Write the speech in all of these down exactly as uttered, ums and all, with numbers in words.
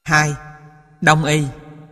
hai. Đông y.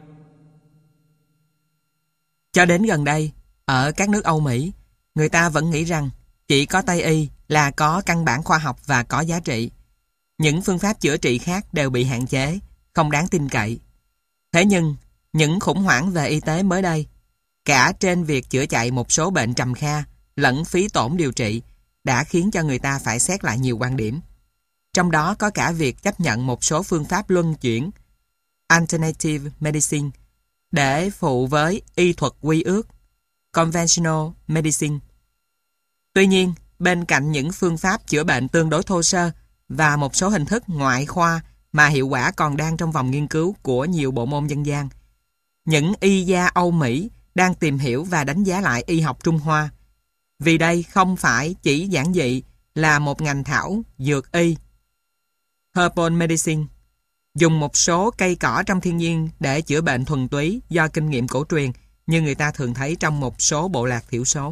Cho đến gần đây, ở các nước Âu Mỹ, người ta vẫn nghĩ rằng chỉ có Tây y là có căn bản khoa học và có giá trị. Những phương pháp chữa trị khác đều bị hạn chế, không đáng tin cậy. Thế nhưng, những khủng hoảng về y tế mới đây, cả trên việc chữa chạy một số bệnh trầm kha, lẫn phí tổn điều trị, đã khiến cho người ta phải xét lại nhiều quan điểm. Trong đó có cả việc chấp nhận một số phương pháp luân chuyển, alternative medicine, để phụ với y thuật quy ước, conventional medicine. Tuy nhiên, bên cạnh những phương pháp chữa bệnh tương đối thô sơ và một số hình thức ngoại khoa mà hiệu quả còn đang trong vòng nghiên cứu của nhiều bộ môn dân gian, những y gia Âu Mỹ đang tìm hiểu và đánh giá lại y học Trung Hoa. Vì đây không phải chỉ giản dị là một ngành thảo dược y, herbal medicine, dùng một số cây cỏ trong thiên nhiên để chữa bệnh thuần túy do kinh nghiệm cổ truyền như người ta thường thấy trong một số bộ lạc thiểu số.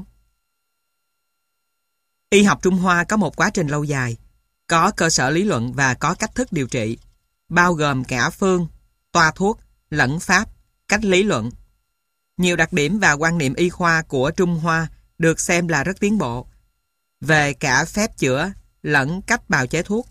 Y học Trung Hoa có một quá trình lâu dài, có cơ sở lý luận và có cách thức điều trị, bao gồm cả phương, toa thuốc, lẫn pháp, cách lý luận. Nhiều đặc điểm và quan niệm y khoa của Trung Hoa được xem là rất tiến bộ, về cả phép chữa lẫn cách bào chế thuốc.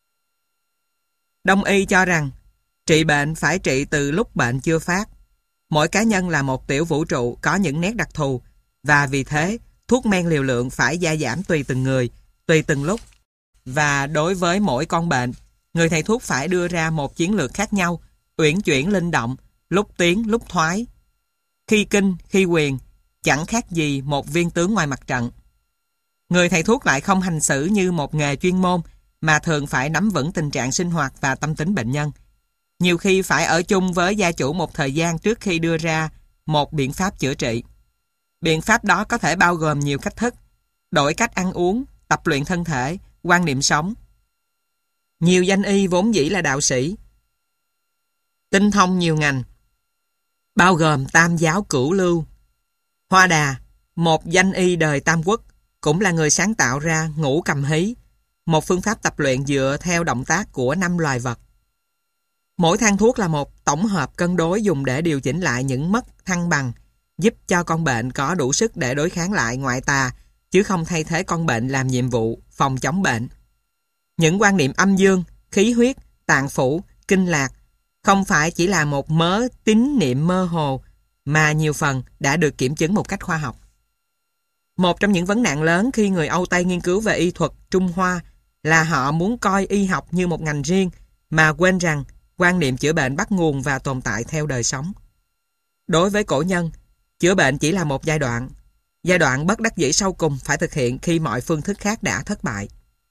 Đông y cho rằng trị bệnh phải trị từ lúc bệnh chưa phát. Mỗi cá nhân là một tiểu vũ trụ có những nét đặc thù, và vì thế thuốc men liều lượng phải gia giảm tùy từng người, tùy từng lúc. Và đối với mỗi con bệnh, người thầy thuốc phải đưa ra một chiến lược khác nhau, uyển chuyển linh động, lúc tiến lúc thoái, khi kinh khi quyền, chẳng khác gì một viên tướng ngoài mặt trận. Người thầy thuốc lại không hành xử như một nghề chuyên môn, mà thường phải nắm vững tình trạng sinh hoạt và tâm tính bệnh nhân. Nhiều khi phải ở chung với gia chủ một thời gian trước khi đưa ra một biện pháp chữa trị. Biện pháp đó có thể bao gồm nhiều cách thức, đổi cách ăn uống, tập luyện thân thể, quan niệm sống. Nhiều danh y vốn dĩ là đạo sĩ, tinh thông nhiều ngành, bao gồm Tam giáo cửu lưu. Hoa Đà, một danh y đời Tam Quốc, cũng là người sáng tạo ra ngũ cầm hí, một phương pháp tập luyện dựa theo động tác của năm loài vật. Mỗi thang thuốc là một tổng hợp cân đối dùng để điều chỉnh lại những mất thăng bằng, giúp cho con bệnh có đủ sức để đối kháng lại ngoại tà, chứ không thay thế con bệnh làm nhiệm vụ phòng chống bệnh. Những quan niệm âm dương, khí huyết, tạng phủ, kinh lạc không phải chỉ là một mớ tín niệm mơ hồ, mà nhiều phần đã được kiểm chứng một cách khoa học. Một trong những vấn nạn lớn khi người Âu Tây nghiên cứu về y thuật Trung Hoa là họ muốn coi y học như một ngành riêng, mà quên rằng quan niệm chữa bệnh bắt nguồn và tồn tại theo đời sống. Đối với cổ nhân, chữa bệnh chỉ là một giai đoạn. Giai đoạn bất đắc dĩ sau cùng phải thực hiện khi mọi phương thức khác đã thất bại.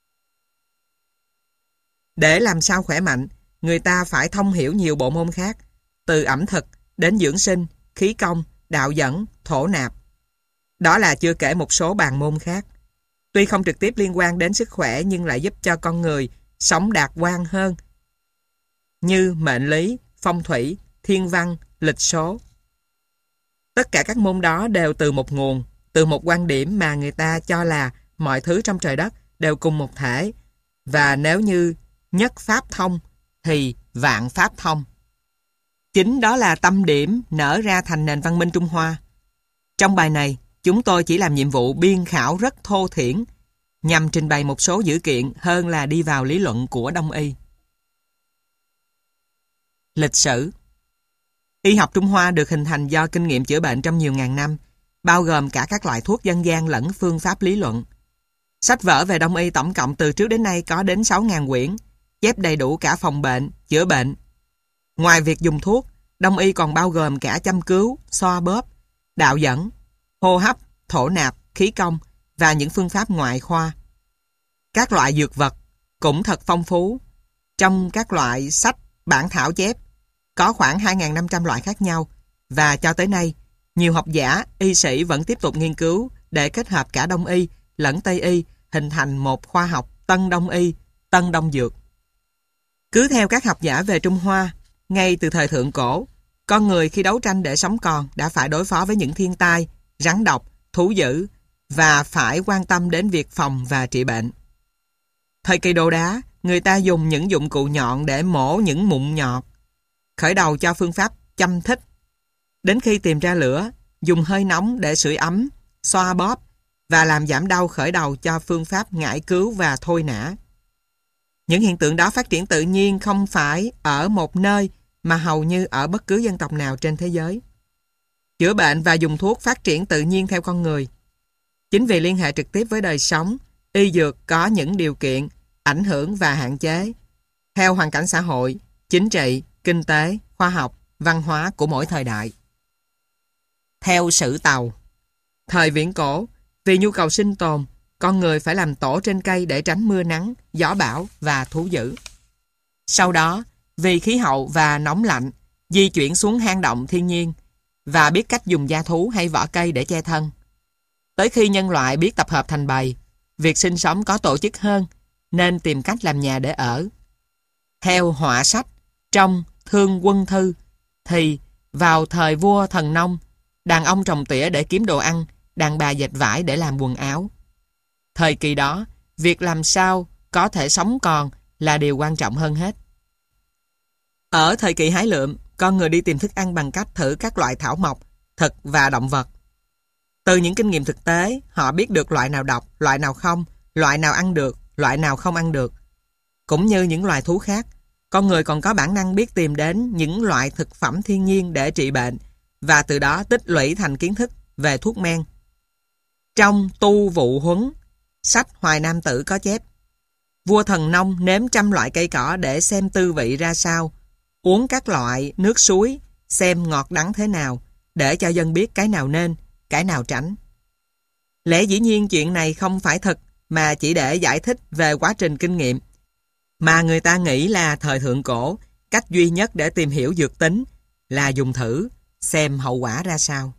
Để làm sao khỏe mạnh, người ta phải thông hiểu nhiều bộ môn khác, từ ẩm thực đến dưỡng sinh, khí công, đạo dẫn, thổ nạp. Đó là chưa kể một số bàn môn khác. Tuy không trực tiếp liên quan đến sức khỏe nhưng lại giúp cho con người sống đạt quan hơn, như mệnh lý, phong thủy, thiên văn, lịch số. Tất cả các môn đó đều từ một nguồn, từ một quan điểm mà người ta cho là mọi thứ trong trời đất đều cùng một thể, và nếu như nhất pháp thông thì vạn pháp thông. Chính đó là tâm điểm nở ra thành nền văn minh Trung Hoa. Trong bài này, chúng tôi chỉ làm nhiệm vụ biên khảo rất thô thiển, nhằm trình bày một số dữ kiện hơn là đi vào lý luận của Đông y. Lịch sử. Y học Trung Hoa được hình thành do kinh nghiệm chữa bệnh trong nhiều ngàn năm, bao gồm cả các loại thuốc dân gian lẫn phương pháp lý luận. Sách vở về Đông y tổng cộng từ trước đến nay có đến sáu nghìn quyển, chép đầy đủ cả phòng bệnh, chữa bệnh. Ngoài việc dùng thuốc, Đông y còn bao gồm cả châm cứu, xoa bóp, đạo dẫn, hô hấp, thổ nạp, khí công và những phương pháp ngoại khoa. Các loại dược vật cũng thật phong phú. Trong các loại sách, bản thảo chép, có khoảng hai nghìn năm trăm loại khác nhau, và cho tới nay, nhiều học giả, y sĩ vẫn tiếp tục nghiên cứu để kết hợp cả Đông y lẫn Tây y, hình thành một khoa học Tân Đông y, Tân Đông dược. Cứ theo các học giả về Trung Hoa, ngay từ thời thượng cổ, con người khi đấu tranh để sống còn đã phải đối phó với những thiên tai, rắn độc, thú dữ và phải quan tâm đến việc phòng và trị bệnh. Thời kỳ đồ đá, người ta dùng những dụng cụ nhọn để mổ những mụn nhọt. khởi đầu cho phương pháp châm thích. Đến khi tìm ra lửa, dùng hơi nóng để sưởi ấm, xoa bóp và làm giảm đau khởi đầu cho phương pháp ngải cứu và thôi nã. Những hiện tượng đó phát triển tự nhiên không phải ở một nơi mà hầu như ở bất cứ dân tộc nào trên thế giới. Chữa bệnh và dùng thuốc phát triển tự nhiên theo con người. Chính vì liên hệ trực tiếp với đời sống, y dược có những điều kiện, ảnh hưởng và hạn chế theo hoàn cảnh xã hội, chính trị, kinh tế, khoa học, văn hóa của mỗi thời đại. Theo Sử Tàu, thời viễn cổ, vì nhu cầu sinh tồn, con người phải làm tổ trên cây để tránh mưa nắng, gió bão và thú dữ. Sau đó, vì khí hậu và nóng lạnh, di chuyển xuống hang động thiên nhiên và biết cách dùng da thú hay vỏ cây để che thân. Tới khi nhân loại biết tập hợp thành bầy, việc sinh sống có tổ chức hơn, nên tìm cách làm nhà để ở. Theo họa sách trong Thương Quân Thư, thì vào thời vua Thần Nông, đàn ông trồng tỉa để kiếm đồ ăn, đàn bà dệt vải để làm quần áo. Thời kỳ đó, việc làm sao có thể sống còn là điều quan trọng hơn hết. Ở thời kỳ hái lượm, con người đi tìm thức ăn bằng cách thử các loại thảo mộc, thực và động vật. Từ những kinh nghiệm thực tế, họ biết được loại nào độc, loại nào không, loại nào ăn được, loại nào không ăn được. Cũng như những loài thú khác, con người còn có bản năng biết tìm đến những loại thực phẩm thiên nhiên để trị bệnh và từ đó tích lũy thành kiến thức về thuốc men. Trong Tu Vụ Huấn, sách Hoài Nam Tử có chép: vua Thần Nông nếm trăm loại cây cỏ để xem tư vị ra sao, uống các loại nước suối xem ngọt đắng thế nào, để cho dân biết cái nào nên, cái nào tránh. Lẽ dĩ nhiên chuyện này không phải thật, mà chỉ để giải thích về quá trình kinh nghiệm, mà người ta nghĩ là thời thượng cổ, cách duy nhất để tìm hiểu dược tính là dùng thử, xem hậu quả ra sao.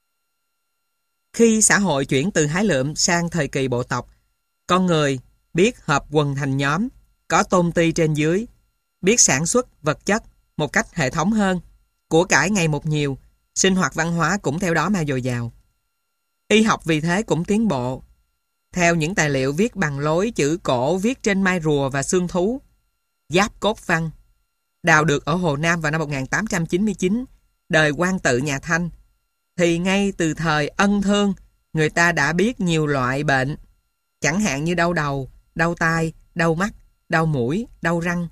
Khi xã hội chuyển từ hái lượm sang thời kỳ bộ tộc, con người biết hợp quần thành nhóm, có tôn ti trên dưới, biết sản xuất vật chất một cách hệ thống hơn, của cải ngày một nhiều, sinh hoạt văn hóa cũng theo đó mà dồi dào. Y học vì thế cũng tiến bộ. Theo những tài liệu viết bằng lối chữ cổ viết trên mai rùa và xương thú, Giáp Cốt Văn, đào được ở Hồ Nam vào năm một nghìn tám trăm chín mươi chín, đời Quang Tự nhà Thanh, thì ngay từ thời Ân Thương, người ta đã biết nhiều loại bệnh, chẳng hạn như đau đầu, đau tai, đau mắt, đau mũi, đau răng.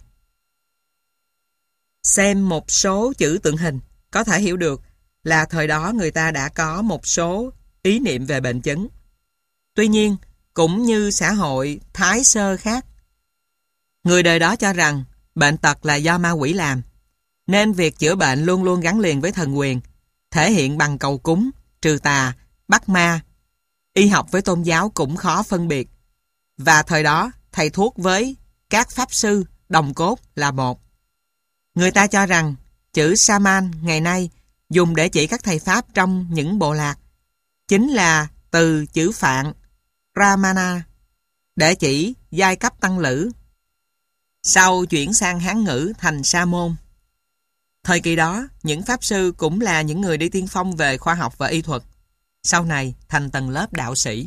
Xem một số chữ tượng hình, có thể hiểu được là thời đó người ta đã có một số ý niệm về bệnh chứng. Tuy nhiên, cũng như xã hội Thái Sơ khác, người đời đó cho rằng bệnh tật là do ma quỷ làm, nên việc chữa bệnh luôn luôn gắn liền với thần quyền, thể hiện bằng cầu cúng, trừ tà, bắt ma. Y học với tôn giáo cũng khó phân biệt, và thời đó thầy thuốc với các pháp sư đồng cốt là một. Người ta cho rằng chữ Saman ngày nay dùng để chỉ các thầy pháp trong những bộ lạc chính là từ chữ Phạn Ramana để chỉ giai cấp tăng lữ, sau chuyển sang Hán ngữ thành Sa môn. Thời kỳ đó, những pháp sư cũng là những người đi tiên phong về khoa học và y thuật, sau này thành tầng lớp đạo sĩ.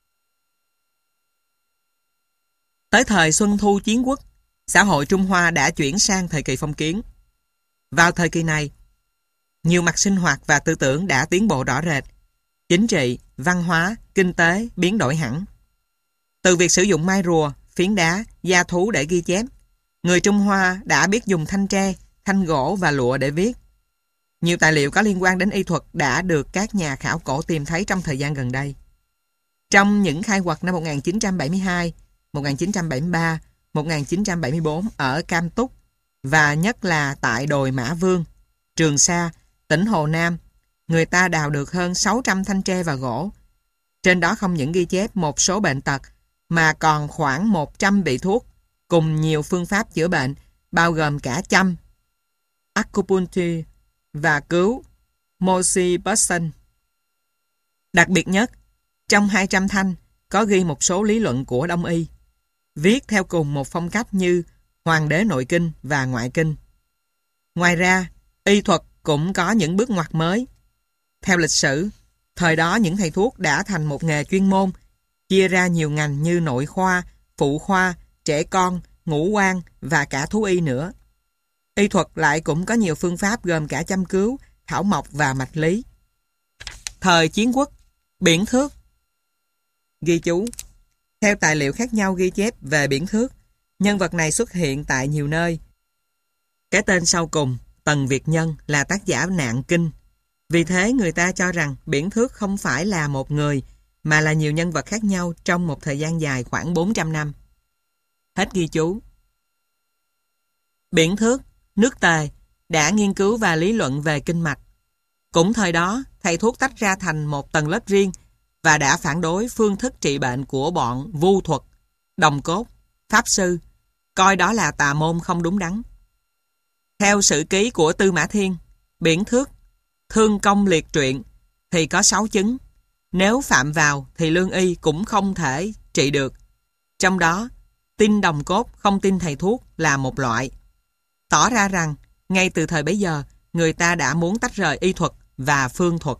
Tới thời Xuân Thu Chiến Quốc, xã hội Trung Hoa đã chuyển sang thời kỳ phong kiến. Vào thời kỳ này, nhiều mặt sinh hoạt và tư tưởng đã tiến bộ rõ rệt. Chính trị, văn hóa, kinh tế biến đổi hẳn. Từ việc sử dụng mai rùa, phiến đá, da thú để ghi chép, người Trung Hoa đã biết dùng thanh tre, thanh gỗ và lụa để viết. Nhiều tài liệu có liên quan đến y thuật đã được các nhà khảo cổ tìm thấy trong thời gian gần đây. Trong những khai quật năm một nghìn chín trăm bảy mươi hai, một nghìn chín trăm bảy mươi ba, một nghìn chín trăm bảy mươi bốn ở Cam Túc và nhất là tại đồi Mã Vương, Trường Sa, tỉnh Hồ Nam, người ta đào được hơn sáu trăm thanh tre và gỗ. Trên đó không những ghi chép một số bệnh tật mà còn khoảng một trăm vị thuốc cùng nhiều phương pháp chữa bệnh bao gồm cả châm, acupuncture và cứu Moxie Person. Đặc biệt nhất, trong hai trăm thanh có ghi một số lý luận của Đông y, viết theo cùng một phong cách như Hoàng đế nội kinh và ngoại kinh. Ngoài ra, y thuật cũng có những bước ngoặt mới. Theo lịch sử, thời đó những thầy thuốc đã thành một nghề chuyên môn, chia ra nhiều ngành như nội khoa, phụ khoa, trẻ con, ngũ quan và cả thú y nữa. Y thuật lại cũng có nhiều phương pháp gồm cả châm cứu, thảo mộc và mạch lý. Thời chiến quốc, biển thước. Ghi chú. Theo tài liệu khác nhau ghi chép về biển thước, nhân vật này xuất hiện tại nhiều nơi. Cái tên sau cùng, Tần Việt Nhân, là tác giả Nạn Kinh. Vì thế người ta cho rằng biển thước không phải là một người, mà là nhiều nhân vật khác nhau trong một thời gian dài khoảng bốn trăm năm. Hết ghi chú. Biển thước, nước Tề, đã nghiên cứu và lý luận về kinh mạch. Cũng thời đó, thầy thuốc tách ra thành một tầng lớp riêng và đã phản đối phương thức trị bệnh của bọn vu thuật, đồng cốt, pháp sư, coi đó là tà môn không đúng đắn. Theo sử ký của Tư Mã Thiên, biển thước, thương công liệt truyện thì có sáu chứng. Nếu phạm vào thì lương y cũng không thể trị được. Trong đó, tin đồng cốt không tin thầy thuốc là một loại. Tỏ ra rằng, ngay từ thời bấy giờ, người ta đã muốn tách rời y thuật và phương thuật.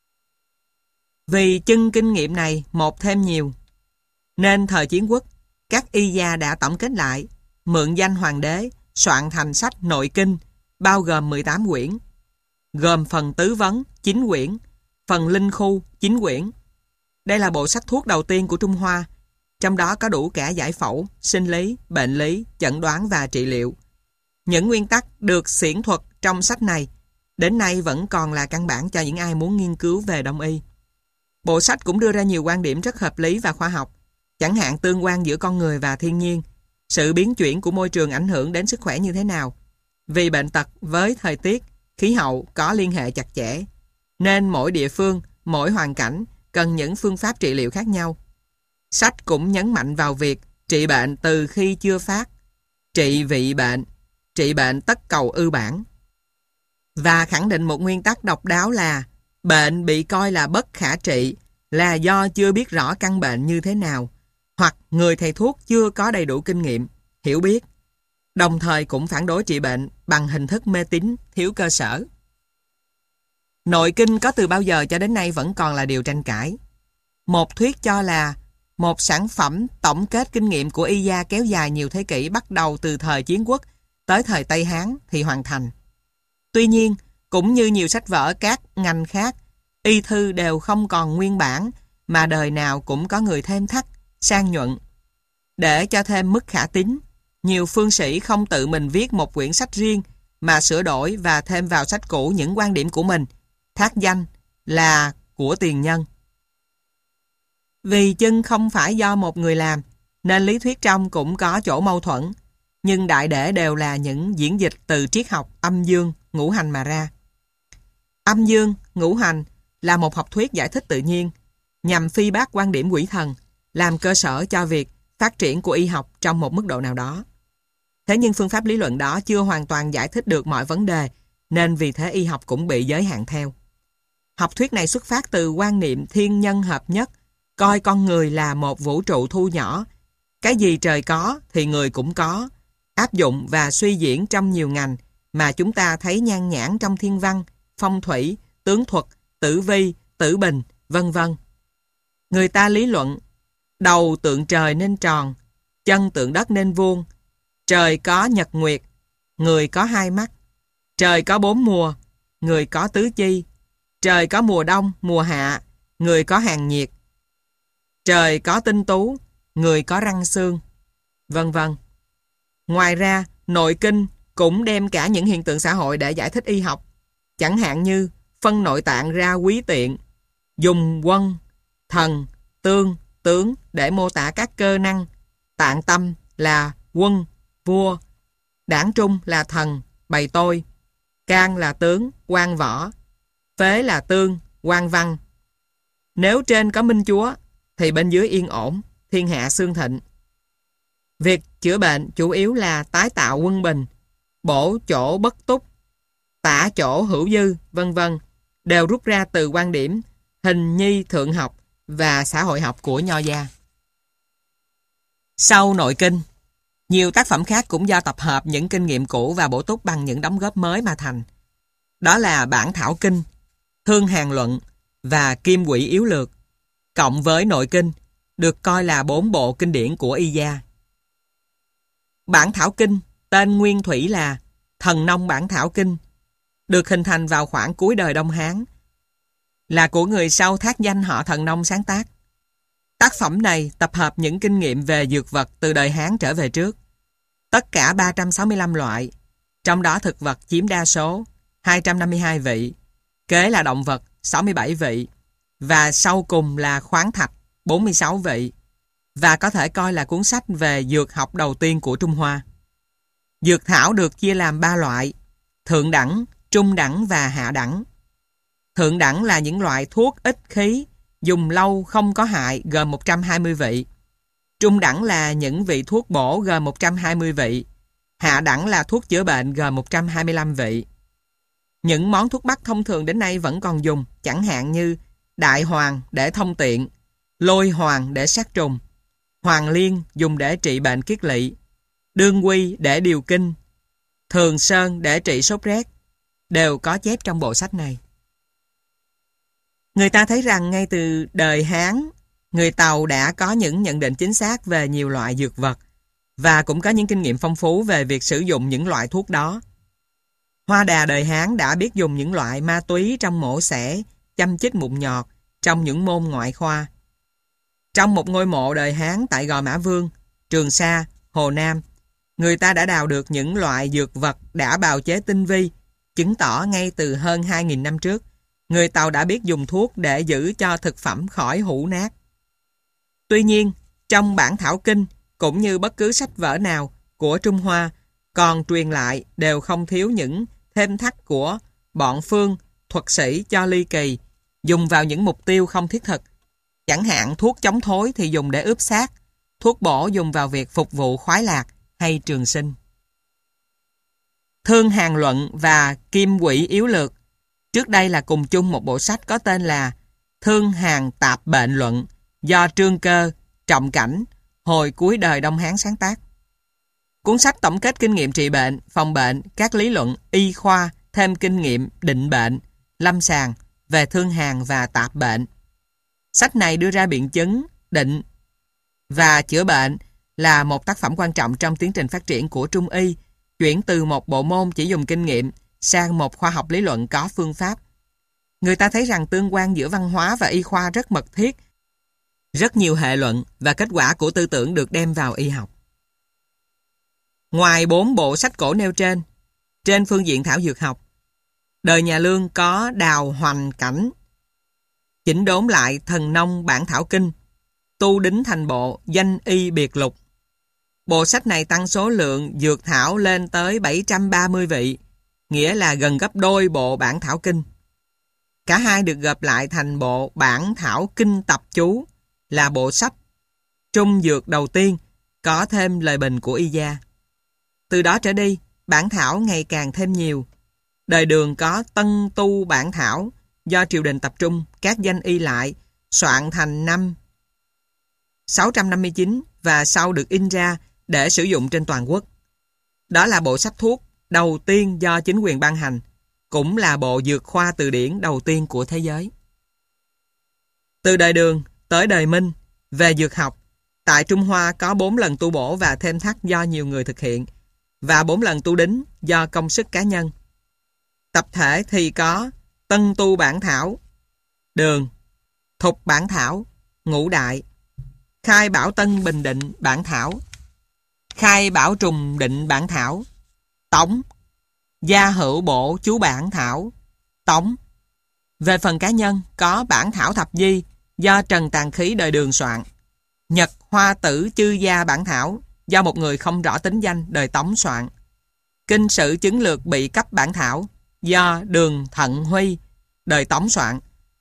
Vì chân kinh nghiệm này một thêm nhiều, nên thời chiến quốc, các y gia đã tổng kết lại, mượn danh hoàng đế, soạn thành sách Nội Kinh, bao gồm mười tám quyển, gồm phần tứ vấn, chín quyển, phần linh khu, chín quyển. Đây là bộ sách thuốc đầu tiên của Trung Hoa, trong đó có đủ cả giải phẫu, sinh lý, bệnh lý, chẩn đoán và trị liệu. Những nguyên tắc được xiển thuật trong sách này đến nay vẫn còn là căn bản cho những ai muốn nghiên cứu về đông y. Bộ sách cũng đưa ra nhiều quan điểm rất hợp lý và khoa học, chẳng hạn tương quan giữa con người và thiên nhiên, sự biến chuyển của môi trường ảnh hưởng đến sức khỏe như thế nào. Vì bệnh tật với thời tiết, khí hậu có liên hệ chặt chẽ, nên mỗi địa phương, mỗi hoàn cảnh cần những phương pháp trị liệu khác nhau. Sách cũng nhấn mạnh vào việc trị bệnh từ khi chưa phát, trị vị bệnh, trị bệnh tất cầu ư bản, và khẳng định một nguyên tắc độc đáo là bệnh bị coi là bất khả trị là do chưa biết rõ căn bệnh như thế nào, hoặc người thầy thuốc chưa có đầy đủ kinh nghiệm, hiểu biết. Đồng thời cũng phản đối trị bệnh bằng hình thức mê tín, thiếu cơ sở. Nội kinh có từ bao giờ cho đến nay vẫn còn là điều tranh cãi. Một thuyết cho là một sản phẩm tổng kết kinh nghiệm của y gia kéo dài nhiều thế kỷ bắt đầu từ thời chiến quốc tới thời Tây Hán thì hoàn thành. Tuy nhiên, cũng như nhiều sách vở các ngành khác, y thư đều không còn nguyên bản mà đời nào cũng có người thêm thắt, sang nhuận. Để cho thêm mức khả tín, nhiều phương sĩ không tự mình viết một quyển sách riêng mà sửa đổi và thêm vào sách cũ những quan điểm của mình, thác danh là của tiền nhân. Vì chân không phải do một người làm, nên lý thuyết trong cũng có chỗ mâu thuẫn, nhưng đại để đều là những diễn dịch từ triết học âm dương, ngũ hành mà ra. Âm dương, ngũ hành là một học thuyết giải thích tự nhiên, nhằm phi bác quan điểm quỷ thần, làm cơ sở cho việc phát triển của y học trong một mức độ nào đó. Thế nhưng phương pháp lý luận đó chưa hoàn toàn giải thích được mọi vấn đề, nên vì thế y học cũng bị giới hạn theo. Học thuyết này xuất phát từ quan niệm thiên nhân hợp nhất, coi con người là một vũ trụ thu nhỏ. Cái gì trời có thì người cũng có, áp dụng và suy diễn trong nhiều ngành mà chúng ta thấy nhan nhản trong thiên văn, phong thủy, tướng thuật, tử vi, tử bình, vân vân. Người ta lý luận, đầu tượng trời nên tròn, chân tượng đất nên vuông, trời có nhật nguyệt, người có hai mắt, trời có bốn mùa, người có tứ chi, trời có mùa đông, mùa hạ, người có hàng nhiệt, trời có tinh tú, người có răng xương, vân vân. Ngoài ra, nội kinh cũng đem cả những hiện tượng xã hội để giải thích y học, chẳng hạn như phân nội tạng ra quý tiện, dùng quân, thần, tương, tướng để mô tả các cơ năng, tạng tâm là quân, vua, đảng trung là thần, bày tôi, can là tướng, quan võ, phế là tương, quan văn. Nếu trên có minh chúa, thì bên dưới yên ổn, thiên hạ xương thịnh. Việc chữa bệnh chủ yếu là tái tạo quân bình, bổ chỗ bất túc, tả chỗ hữu dư, vân vân, đều rút ra từ quan điểm hình nhi thượng học và xã hội học của Nho gia. Sau nội kinh, nhiều tác phẩm khác cũng do tập hợp những kinh nghiệm cũ và bổ túc bằng những đóng góp mới mà thành. Đó là Bản Thảo Kinh, Thương Hàn Luận và Kim Quỹ Yếu Lược, cộng với nội kinh, được coi là bốn bộ kinh điển của y gia. Bản Thảo Kinh tên nguyên thủy là Thần Nông Bản Thảo Kinh, được hình thành vào khoảng cuối đời Đông Hán, là của người sau thác danh họ Thần Nông sáng tác. Tác phẩm này tập hợp những kinh nghiệm về dược vật từ đời Hán trở về trước. Tất cả ba trăm sáu mươi lăm loại, trong đó thực vật chiếm đa số, hai trăm năm mươi hai vị, kế là động vật, sáu mươi bảy vị, và sau cùng là khoáng thạch, bốn mươi sáu vị, và có thể coi là cuốn sách về dược học đầu tiên của Trung Hoa. Dược thảo được chia làm ba loại: thượng đẳng, trung đẳng và hạ đẳng. Thượng đẳng là những loại thuốc ít khí, dùng lâu không có hại, gồm một trăm hai mươi vị. Trung đẳng là những vị thuốc bổ, gồm một trăm hai mươi vị. Hạ đẳng là thuốc chữa bệnh, gồm một trăm hai mươi lăm vị. Những món thuốc bắc thông thường đến nay vẫn còn dùng, chẳng hạn như đại hoàng để thông tiện, lôi hoàng để sát trùng, hoàng liên dùng để trị bệnh kiết lỵ, đương quy để điều kinh, thường sơn để trị sốt rét, đều có chép trong bộ sách này. Người ta thấy rằng ngay từ đời Hán, người Tàu đã có những nhận định chính xác về nhiều loại dược vật và cũng có những kinh nghiệm phong phú về việc sử dụng những loại thuốc đó. Hoa Đà đời Hán đã biết dùng những loại ma túy trong mổ xẻ, châm chích mụn nhọt, trong những môn ngoại khoa. Trong một ngôi mộ đời Hán tại Gò Mã Vương, Trường Sa, Hồ Nam, người ta đã đào được những loại dược vật đã bào chế tinh vi, chứng tỏ ngay từ hơn hai nghìn năm trước, người Tàu đã biết dùng thuốc để giữ cho thực phẩm khỏi hủ nát. Tuy nhiên, trong Bản Thảo Kinh, cũng như bất cứ sách vở nào của Trung Hoa, còn truyền lại đều không thiếu những thêm thắt của bọn phương, thuật sĩ cho ly kỳ, dùng vào những mục tiêu không thiết thực. Chẳng hạn thuốc chống thối thì dùng để ướp xác, thuốc bổ dùng vào việc phục vụ khoái lạc hay trường sinh. Thương Hàn Luận và Kim Quỷ Yếu Lược trước đây là cùng chung một bộ sách có tên là Thương Hàn Tạp Bệnh Luận, do Trương Cơ, Trọng Cảnh, hồi cuối đời Đông Hán sáng tác. Cuốn sách tổng kết kinh nghiệm trị bệnh, phòng bệnh, các lý luận, y khoa, thêm kinh nghiệm, định bệnh, lâm sàng về thương hàn và tạp bệnh. Sách này đưa ra biện chứng, định và chữa bệnh là một tác phẩm quan trọng trong tiến trình phát triển của Trung y, chuyển từ một bộ môn chỉ dùng kinh nghiệm sang một khoa học lý luận có phương pháp. Người ta thấy rằng tương quan giữa văn hóa và y khoa rất mật thiết, rất nhiều hệ luận và kết quả của tư tưởng được đem vào y học. Ngoài bốn bộ sách cổ nêu trên, trên phương diện thảo dược học, đời nhà Lương có Đào Hoành Cảnh chỉnh đốn lại Thần Nông Bản Thảo Kinh, tu đính thành bộ Danh Y Biệt Lục. Bộ sách này tăng số lượng dược thảo lên tới bảy trăm ba mươi vị, nghĩa là gần gấp đôi bộ Bản Thảo Kinh. Cả hai được gộp lại thành bộ Bản Thảo Kinh Tập Chú, là bộ sách trung dược đầu tiên có thêm lời bình của y gia. Từ đó trở đi, bản thảo ngày càng thêm nhiều. Đời Đường có Tân Tu Bản Thảo, do triều đình tập trung các danh y lại, soạn thành năm sáu trăm năm mươi chín và sau được in ra để sử dụng trên toàn quốc. Đó là bộ sách thuốc đầu tiên do chính quyền ban hành, cũng là bộ dược khoa từ điển đầu tiên của thế giới. Từ đời Đường tới đời Minh, về dược học, tại Trung Hoa có bốn lần tu bổ và thêm thắt do nhiều người thực hiện, và bốn lần tu đính do công sức cá nhân. Tập thể thì có Tân Tu Bản Thảo, Đường, Thục Bản Thảo, Ngũ Đại, Khai Bảo Tân Bình Định Bản Thảo, Khai Bảo Trùng Định Bản Thảo, Tống, Gia Hữu Bộ Chú Bản Thảo, Tống. Về phần cá nhân có Bản Thảo Thập Di do Trần Tàn Khí đời Đường soạn, Nhật Hoa Tử Chư Gia Bản Thảo do một người không rõ tính danh đời Tống soạn, Kinh Sử Chứng Lược Bị Cấp Bản Thảo do Đường Thận Huy đời Tống soạn,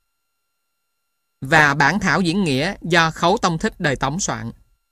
và Bản Thảo Diễn Nghĩa do Khấu Tông Thích đời Tống soạn.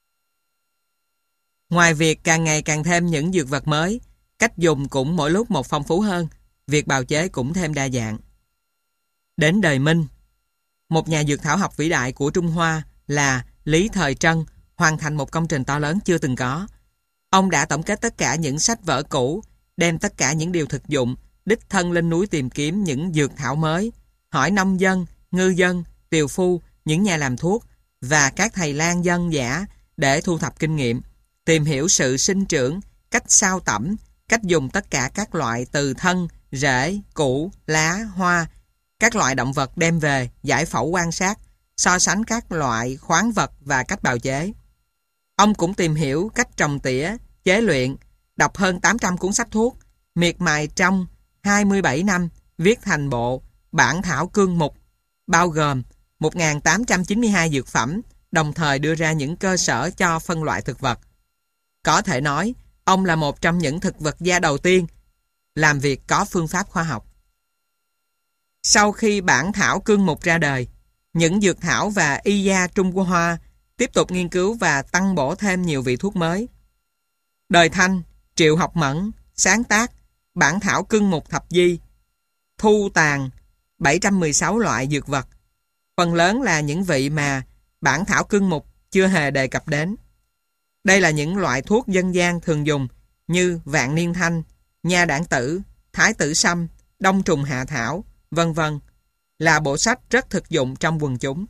Ngoài việc càng ngày càng thêm những dược vật mới, cách dùng cũng mỗi lúc một phong phú hơn, việc bào chế cũng thêm đa dạng. Đến đời Minh, một nhà dược thảo học vĩ đại của Trung Hoa là Lý Thời Trân hoàn thành một công trình to lớn chưa từng có. Ông đã tổng kết tất cả những sách vở cũ, đem tất cả những điều thực dụng, đích thân lên núi tìm kiếm những dược thảo mới, hỏi nông dân, ngư dân, tiều phu, những nhà làm thuốc và các thầy lang dân giả để thu thập kinh nghiệm, tìm hiểu sự sinh trưởng, cách sao tẩm, cách dùng tất cả các loại từ thân, rễ, củ, lá, hoa, các loại động vật đem về, giải phẫu quan sát, so sánh các loại khoáng vật và cách bào chế. Ông cũng tìm hiểu cách trồng tỉa, chế luyện, đọc hơn tám trăm cuốn sách thuốc, miệt mài trong hai mươi bảy năm viết thành bộ Bản thảo cương mục, bao gồm một nghìn tám trăm chín mươi hai dược phẩm, đồng thời đưa ra những cơ sở cho phân loại thực vật. Có thể nói, ông là một trong những thực vật gia đầu tiên làm việc có phương pháp khoa học. Sau khi bản thảo cương mục ra đời, những dược thảo và y gia Trung Hoa tiếp tục nghiên cứu và tăng bổ thêm nhiều vị thuốc mới. Đời Thanh, Triệu Học Mẫn sáng tác bản thảo cương mục thập di, thu tàn bảy trăm mười sáu loại dược vật, phần lớn là những vị mà bản thảo cương mục chưa hề đề cập đến. Đây là những loại thuốc dân gian thường dùng như vạn niên thanh, nha đản tử, thái tử sâm, đông trùng hạ thảo, vân vân, là bộ sách rất thực dụng trong quần chúng.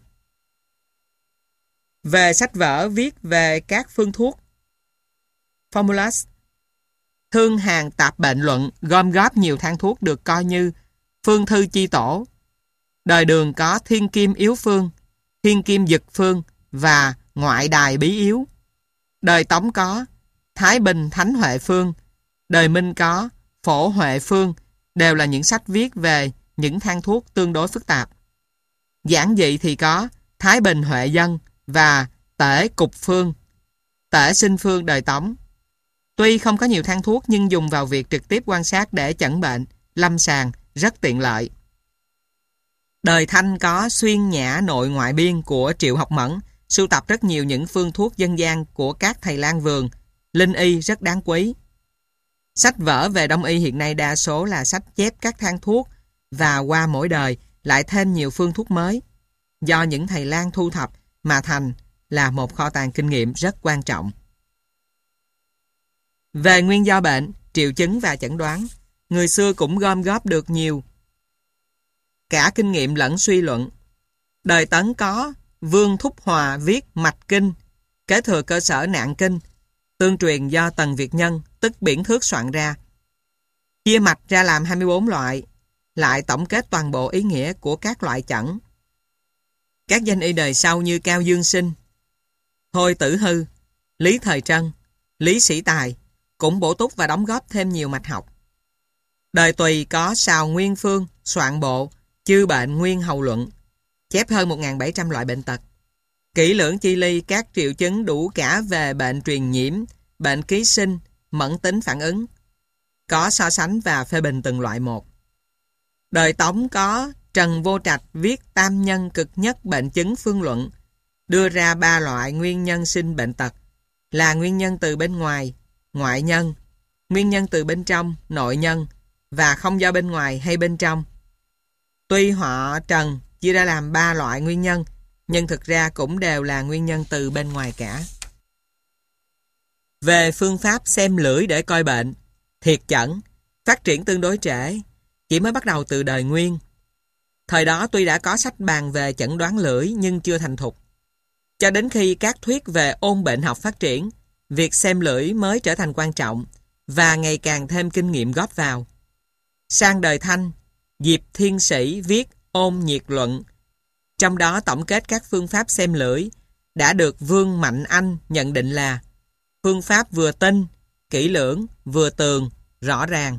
Về sách vở viết về các phương thuốc, Formulas, Thương Hàn Tạp Bệnh Luận gom góp nhiều thang thuốc được coi như phương thư chi tổ. Đời Đường có Thiên Kim Yếu Phương, Thiên Kim Dực Phương và Ngoại Đài Bí Yếu. Đời Tống có Thái Bình Thánh Huệ Phương, đời Minh có Phổ Huệ Phương, đều là những sách viết về những thang thuốc tương đối phức tạp. Giản dị thì có Thái Bình Huệ Dân và Tể Cục Phương, Tể Sinh Phương đời Tống. Tuy không có nhiều thang thuốc nhưng dùng vào việc trực tiếp quan sát để chẩn bệnh, lâm sàng rất tiện lợi. Đời Thanh có Xuyên Nhã Nội Ngoại Biên của Triệu Học Mẫn, sưu tập rất nhiều những phương thuốc dân gian của các thầy lang vườn, linh y rất đáng quý. Sách vở về Đông y hiện nay đa số là sách chép các thang thuốc và qua mỗi đời lại thêm nhiều phương thuốc mới. Do những thầy lang thu thập mà thành là một kho tàng kinh nghiệm rất quan trọng. Về nguyên do bệnh, triệu chứng và chẩn đoán, người xưa cũng gom góp được nhiều cả kinh nghiệm lẫn suy luận. Đời Tấn có Vương Thúc Hòa viết Mạch Kinh, kế thừa cơ sở Nạn Kinh, tương truyền do Tần Việt Nhân, tức Biển Thước soạn ra. Chia mạch ra làm hai mươi bốn loại, lại tổng kết toàn bộ ý nghĩa của các loại chẩn. Các danh y đời sau như Cao Dương Sinh, Thôi Tử Hư, Lý Thời Trân, Lý Sĩ Tài cũng bổ túc và đóng góp thêm nhiều mạch học. Đời Tùy có Sào Nguyên Phương soạn bộ Chư Bệnh Nguyên Hầu Luận, chép hơn một nghìn bảy trăm loại bệnh tật. Kỹ lưỡng chi ly các triệu chứng đủ cả về bệnh truyền nhiễm, bệnh ký sinh, mẫn tính phản ứng. Có so sánh và phê bình từng loại một. Đời Tống có Trần Vô Trạch viết Tam Nhân Cực Nhất Bệnh Chứng Phương Luận, đưa ra ba loại nguyên nhân sinh bệnh tật, là nguyên nhân từ bên ngoài, ngoại nhân, nguyên nhân từ bên trong, nội nhân, và không do bên ngoài hay bên trong. Tuy họ Trần chia ra làm ba loại nguyên nhân, nhưng thực ra cũng đều là nguyên nhân từ bên ngoài cả. Về phương pháp xem lưỡi để coi bệnh, thiệt chẩn, phát triển tương đối trễ, chỉ mới bắt đầu từ đời Nguyên. Thời đó tuy đã có sách bàn về chẩn đoán lưỡi nhưng chưa thành thục. Cho đến khi các thuyết về ôn bệnh học phát triển, việc xem lưỡi mới trở thành quan trọng và ngày càng thêm kinh nghiệm góp vào. Sang đời Thanh, Diệp Thiên Sĩ viết Ôn Nhiệt Luận, trong đó tổng kết các phương pháp xem lưỡi, đã được Vương Mạnh Anh nhận định là phương pháp vừa tinh, kỹ lưỡng, vừa tường, rõ ràng.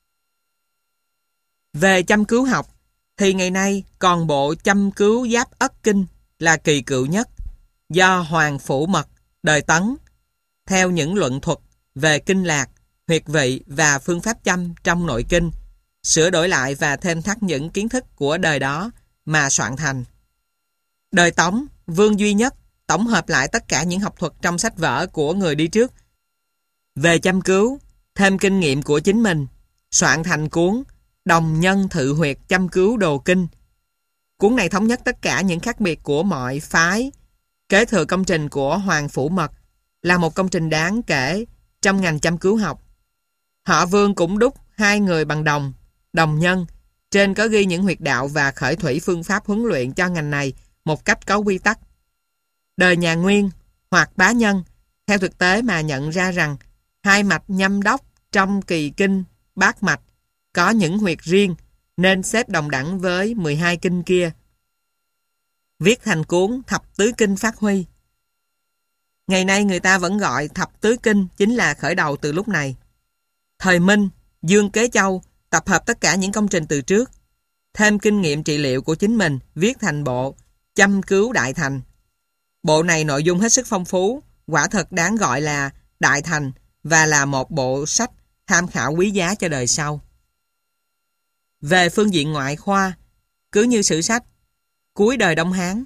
Về châm cứu học, thì ngày nay còn bộ Châm Cứu Giáp Ất Kinh là kỳ cựu nhất, do Hoàng Phủ Mật, đời Tấn, theo những luận thuật về kinh lạc, huyệt vị và phương pháp châm trong nội kinh, sửa đổi lại và thêm thắt những kiến thức của đời đó mà soạn thành. Đời Tống, Vương Duy Nhất tổng hợp lại tất cả những học thuật trong sách vở của người đi trước về châm cứu, thêm kinh nghiệm của chính mình, soạn thành cuốn Đồng Nhân Thự Huyệt Châm Cứu Đồ Kinh. Cuốn này thống nhất tất cả những khác biệt của mọi phái, kế thừa công trình của Hoàng Phủ Mật, là một công trình đáng kể trong ngành châm cứu học. Họ Vương cũng đúc hai người bằng đồng, đồng nhân, trên có ghi những huyệt đạo và khởi thủy phương pháp huấn luyện cho ngành này một cách có quy tắc. Đời nhà Nguyên hoặc Bá Nhân, theo thực tế mà nhận ra rằng hai mạch nhâm đốc trong kỳ kinh bát mạch có những huyệt riêng nên xếp đồng đẳng với mười hai kinh kia. Viết thành cuốn Thập Tứ Kinh phát huy. Ngày nay người ta vẫn gọi Thập Tứ Kinh chính là khởi đầu từ lúc này. Thời Minh, Dương Kế Châu tập hợp tất cả những công trình từ trước, thêm kinh nghiệm trị liệu của chính mình viết thành bộ Châm Cứu Đại Thành. Bộ này nội dung hết sức phong phú, quả thật đáng gọi là đại thành và là một bộ sách tham khảo quý giá cho đời sau. Về phương diện ngoại khoa, cứ như sử sách cuối đời Đông Hán,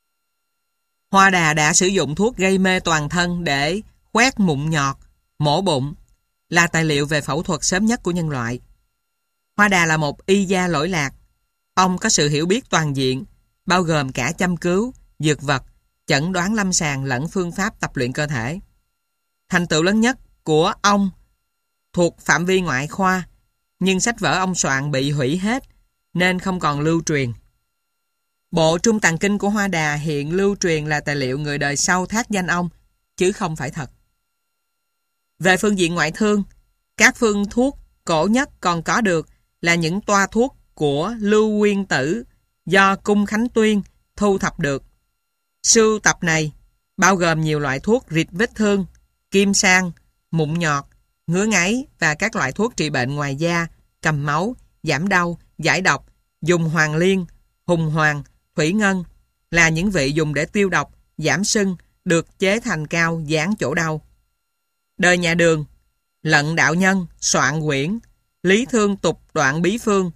Hoa Đà đã sử dụng thuốc gây mê toàn thân để khoét mụn nhọt, mổ bụng, là tài liệu về phẫu thuật sớm nhất của nhân loại. Hoa Đà là một y gia lỗi lạc. Ông có sự hiểu biết toàn diện, bao gồm cả châm cứu, dược vật, chẩn đoán lâm sàng lẫn phương pháp tập luyện cơ thể. Thành tựu lớn nhất của ông thuộc phạm vi ngoại khoa, nhưng sách vở ông soạn bị hủy hết nên không còn lưu truyền. Bộ Trung Tàng Kinh của Hoa Đà hiện lưu truyền là tài liệu người đời sau thác danh ông, chứ không phải thật. Về phương diện ngoại thương, các phương thuốc cổ nhất còn có được là những toa thuốc của Lưu Nguyên Tử do Cung Khánh Tuyên thu thập được. Sưu tập này bao gồm nhiều loại thuốc rịt vết thương, kim sang, mụn nhọt, ngứa ngáy và các loại thuốc trị bệnh ngoài da, cầm máu, giảm đau, giải độc, dùng hoàng liên, hùng hoàng, thủy ngân là những vị dùng để tiêu độc, giảm sưng, được chế thành cao dán chỗ đau. Đời nhà Đường, Lận Đạo Nhân soạn quyển Lý Thương Tục Đoạn Bí Phương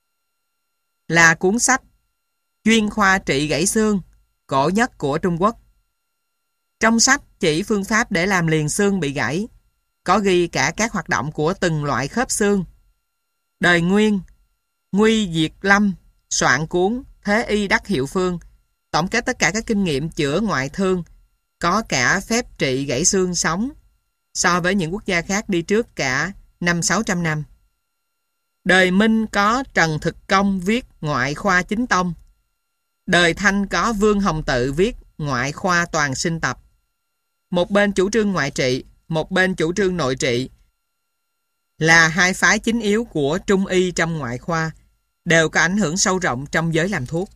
là cuốn sách chuyên khoa trị gãy xương cổ nhất của Trung Quốc. Trong sách chỉ phương pháp để làm liền xương bị gãy, có ghi cả các hoạt động của từng loại khớp xương. Đời Nguyên, Nguy Diệt Lâm soạn cuốn Thế Y Đắc Hiệu Phương, tổng kết tất cả các kinh nghiệm chữa ngoại thương, có cả phép trị gãy xương sống, so với những quốc gia khác đi trước cả năm sáu trăm năm. Đời Minh có Trần Thực Công viết Ngoại khoa Chính tông. Đời Thanh có Vương Hồng Tự viết Ngoại khoa Toàn sinh tập. Một bên chủ trương ngoại trị, một bên chủ trương nội trị, là hai phái chính yếu của Trung y trong ngoại khoa, đều có ảnh hưởng sâu rộng trong giới làm thuốc.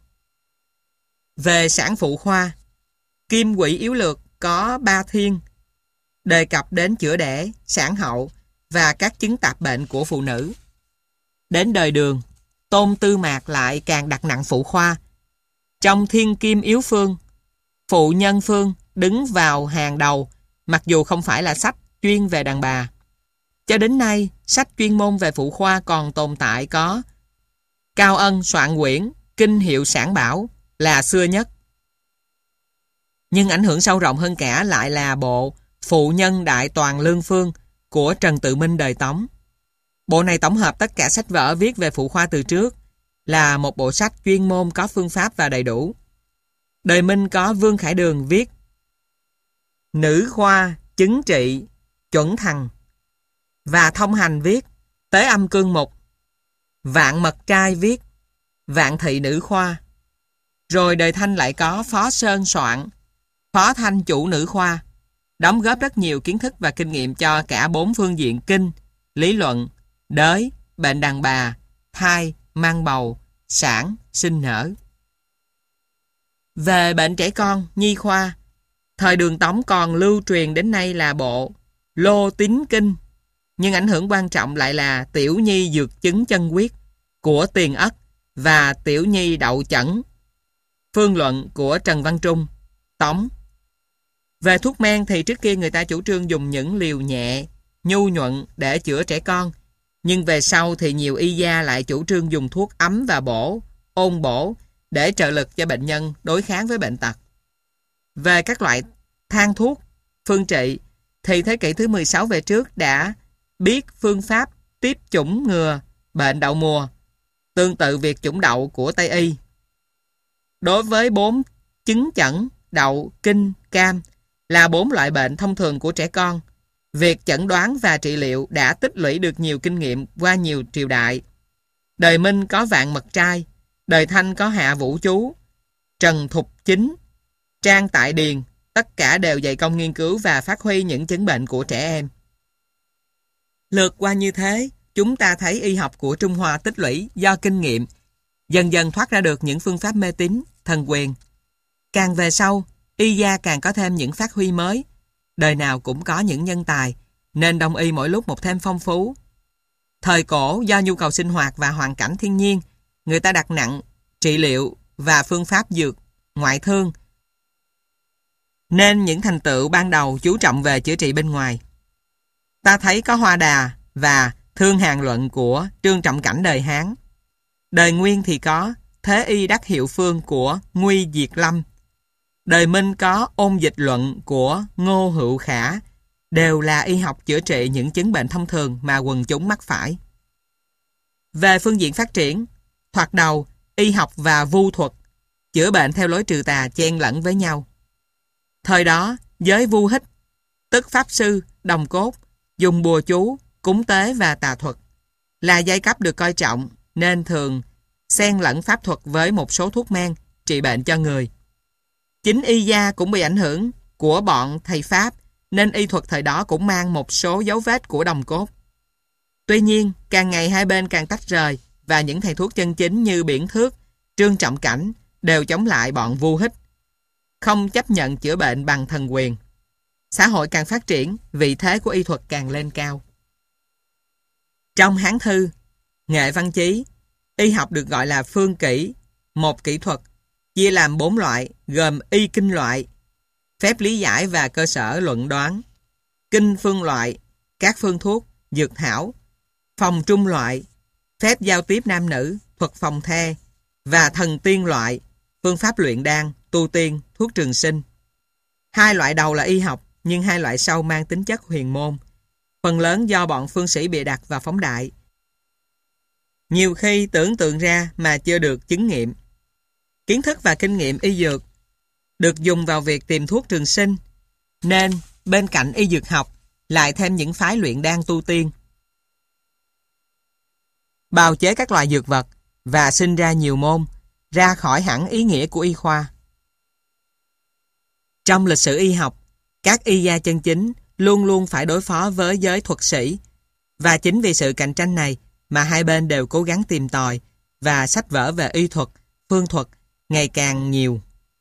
Về sản phụ khoa, Kim Quỹ Yếu Lược có Ba Thiên, đề cập đến chữa đẻ, sản hậu và các chứng tạp bệnh của phụ nữ. Đến đời Đường, Tôn Tư Mạc lại càng đặt nặng phụ khoa. Trong Thiên Kim Yếu Phương, Phụ Nhân Phương đứng vào hàng đầu, mặc dù không phải là sách chuyên về đàn bà. Cho đến nay, sách chuyên môn về phụ khoa còn tồn tại có Cao Ân soạn quyển Kinh Hiệu Sản Bảo là xưa nhất. Nhưng ảnh hưởng sâu rộng hơn cả lại là bộ Phụ Nhân Đại Toàn Lương Phương của Trần Tự Minh đời Tống. Bộ này tổng hợp tất cả sách vở viết về phụ khoa từ trước, là một bộ sách chuyên môn có phương pháp và đầy đủ. Đời Minh có Vương Khải Đường viết Nữ khoa chứng trị chuẩn thằng, và Thông Hành viết Tế Âm Cương Mục, Vạn Mật Trai viết Vạn Thị Nữ Khoa. Rồi đời Thanh lại có Phó Sơn soạn Phó Thanh Chủ Nữ Khoa, đóng góp rất nhiều kiến thức và kinh nghiệm cho cả bốn phương diện kinh, lý luận, đới, bệnh đàn bà, thai, mang bầu, sản, sinh nở. Về bệnh trẻ con, nhi khoa, thời Đường Tống còn lưu truyền đến nay là bộ Lô Tín Kinh, nhưng ảnh hưởng quan trọng lại là Tiểu Nhi Dược Chứng Chân Quyết của Tiền Ất và Tiểu Nhi Đậu Chẩn, Phương Luận của Trần Văn Trung, Tống. Về thuốc men thì trước kia người ta chủ trương dùng những liều nhẹ, nhu nhuận để chữa trẻ con, nhưng về sau thì nhiều y gia lại chủ trương dùng thuốc ấm và bổ, ôn bổ để trợ lực cho bệnh nhân đối kháng với bệnh tật. Về các loại thang thuốc, phương trị thì thế kỷ thứ mười sáu về trước đã biết phương pháp tiếp chủng ngừa bệnh đậu mùa, tương tự việc chủng đậu của Tây Y. Đối với bốn chứng chẩn, đậu, kinh, cam là bốn loại bệnh thông thường của trẻ con, việc chẩn đoán và trị liệu đã tích lũy được nhiều kinh nghiệm qua nhiều triều đại. Đời Minh có Vạn Mật Trai, đời Thanh có Hạ Vũ Chú, Trần Thục Chính, Trang Tại Điền, tất cả đều dày công nghiên cứu và phát huy những chứng bệnh của trẻ em. Lượt qua như thế, chúng ta thấy y học của Trung Hoa tích lũy do kinh nghiệm, dần dần thoát ra được những phương pháp mê tín, thần quyền. Càng về sau, y gia càng có thêm những phát huy mới. Đời nào cũng có những nhân tài, nên đông y mỗi lúc một thêm phong phú. Thời cổ, do nhu cầu sinh hoạt và hoàn cảnh thiên nhiên, người ta đặt nặng trị liệu và phương pháp dược, ngoại thương, nên những thành tựu ban đầu chú trọng về chữa trị bên ngoài. Ta thấy có Hoa Đà và Thương Hàn Luận của Trương Trọng Cảnh đời Hán. Đời Nguyên thì có Thế Y Đắc Hiệu Phương của Nguy Diệt Lâm. Đời Minh có Ôn Dịch Luận của Ngô Hữu Khả, đều là y học chữa trị những chứng bệnh thông thường mà quần chúng mắc phải. Về phương diện phát triển, thoạt đầu, y học và vu thuật, chữa bệnh theo lối trừ tà chen lẫn với nhau. Thời đó, giới vu hích, tức pháp sư, đồng cốt, dùng bùa chú, cúng tế và tà thuật, là giai cấp được coi trọng, nên thường xen lẫn pháp thuật với một số thuốc men, trị bệnh cho người. Chính y gia cũng bị ảnh hưởng của bọn thầy Pháp, nên y thuật thời đó cũng mang một số dấu vết của đồng cốt. Tuy nhiên, càng ngày hai bên càng tách rời, và những thầy thuốc chân chính như Biển Thước, Trương Trọng Cảnh đều chống lại bọn vu hích, không chấp nhận chữa bệnh bằng thần quyền. Xã hội càng phát triển, vị thế của y thuật càng lên cao. Trong Hán Thư, Nghệ Văn Chí, y học được gọi là phương kỹ, một kỹ thuật, chia làm bốn loại, gồm y kinh loại, phép lý giải và cơ sở luận đoán; kinh phương loại, các phương thuốc, dược thảo; phòng trung loại, phép giao tiếp nam nữ, thuật phòng the; và thần tiên loại, phương pháp luyện đan, tu tiên, thuốc trường sinh. Hai loại đầu là y học, nhưng hai loại sau mang tính chất huyền môn, phần lớn do bọn phương sĩ bịa đặt và phóng đại. Nhiều khi tưởng tượng ra mà chưa được chứng nghiệm. Kiến thức và kinh nghiệm y dược được dùng vào việc tìm thuốc trường sinh, nên bên cạnh y dược học lại thêm những phái luyện đan tu tiên, bào chế các loại dược vật và sinh ra nhiều môn, ra khỏi hẳn ý nghĩa của y khoa. Trong lịch sử y học, các y gia chân chính luôn luôn phải đối phó với giới thuật sĩ, và chính vì sự cạnh tranh này mà hai bên đều cố gắng tìm tòi, và sách vở về y thuật, phương thuật ngày càng nhiều.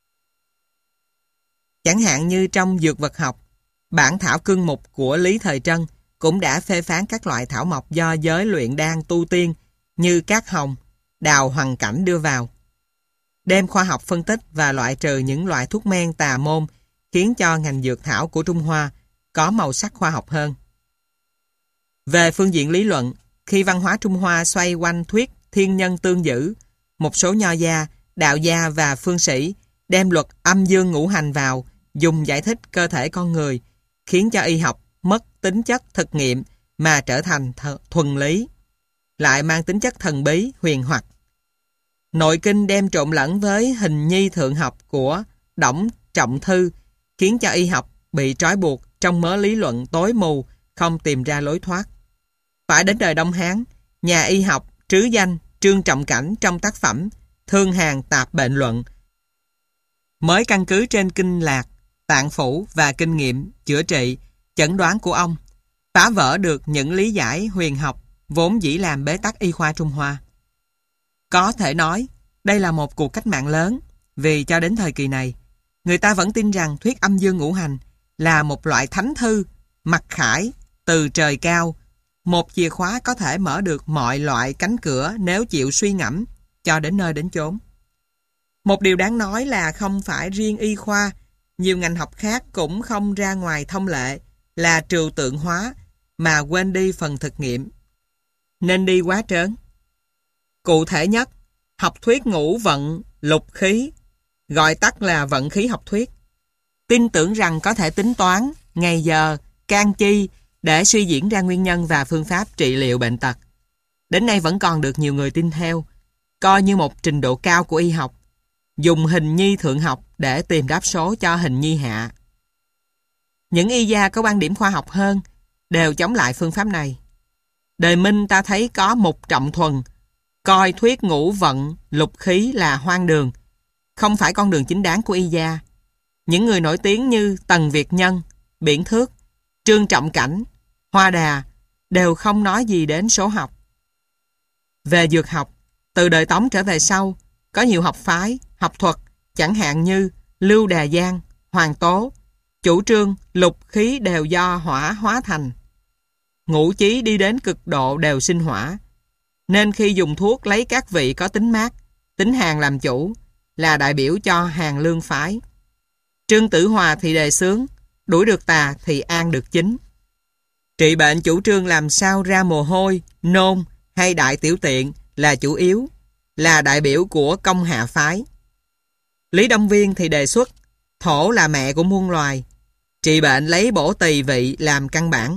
Chẳng hạn như trong dược vật học, bản thảo cương mục của Lý Thời Trân cũng đã phê phán các loại thảo mộc do giới luyện đan tu tiên như cát hồng, đào hoàng cảnh đưa vào, đem khoa học phân tích và loại trừ những loại thuốc men tà môn, khiến cho ngành dược thảo của Trung Hoa có màu sắc khoa học hơn. Về phương diện lý luận, khi văn hóa Trung Hoa xoay quanh thuyết thiên nhân tương giữ, một số nho gia, đạo gia và phương sĩ đem luật âm dương ngũ hành vào, dùng giải thích cơ thể con người, khiến cho y học mất tính chất thực nghiệm mà trở thành thuần lý, lại mang tính chất thần bí, huyền hoặc. Nội kinh đem trộn lẫn với hình nhi thượng học của Đổng Trọng Thư, khiến cho y học bị trói buộc trong mớ lý luận tối mù, không tìm ra lối thoát. Phải đến đời Đông Hán, nhà y học trứ danh Trương Trọng Cảnh trong tác phẩm Thương Hàn Tạp Bệnh Luận mới căn cứ trên kinh lạc, tạng phủ và kinh nghiệm chữa trị, chẩn đoán của ông, phá vỡ được những lý giải huyền học vốn dĩ làm bế tắc y khoa Trung Hoa. Có thể nói, đây là một cuộc cách mạng lớn, vì cho đến thời kỳ này, người ta vẫn tin rằng thuyết âm dương ngũ hành là một loại thánh thư, mặc khải, từ trời cao, một chìa khóa có thể mở được mọi loại cánh cửa nếu chịu suy ngẫm cho đến nơi đến chốn. Một điều đáng nói là không phải riêng y khoa, nhiều ngành học khác cũng không ra ngoài thông lệ là trừu tượng hóa mà quên đi phần thực nghiệm, nên đi quá trớn. Cụ thể nhất, học thuyết ngũ vận lục khí, gọi tắt là vận khí học thuyết, tin tưởng rằng có thể tính toán ngày giờ, can chi để suy diễn ra nguyên nhân và phương pháp trị liệu bệnh tật. Đến nay vẫn còn được nhiều người tin theo, coi như một trình độ cao của y học, dùng hình nhi thượng học để tìm đáp số cho hình nhi hạ. Những y gia có quan điểm khoa học hơn đều chống lại phương pháp này. Đời Minh ta thấy có Mục Trọng Thuần coi thuyết ngũ vận lục khí là hoang đường, không phải con đường chính đáng của y gia. Những người nổi tiếng như Tần Việt Nhân, Biển Thước, Trương Trọng Cảnh, Hoa Đà đều không nói gì đến số học. Về dược học, từ đời Tống trở về sau, có nhiều học phái, học thuật, chẳng hạn như Lưu Đà Giang, Hoàng Tố, chủ trương lục khí đều do hỏa hóa thành. Ngũ chí đi đến cực độ đều sinh hỏa, nên khi dùng thuốc lấy các vị có tính mát, tính hàn làm chủ, là đại biểu cho Hàn Lương phái. Trương Tử Hòa thì đề xướng, đuổi được tà thì an được chính. Trị bệnh chủ trương làm sao ra mồ hôi, nôn hay đại tiểu tiện là chủ yếu, là đại biểu của Công Hạ phái. Lý Đông Viên thì đề xuất, thổ là mẹ của muôn loài, trị bệnh lấy bổ tỳ vị làm căn bản,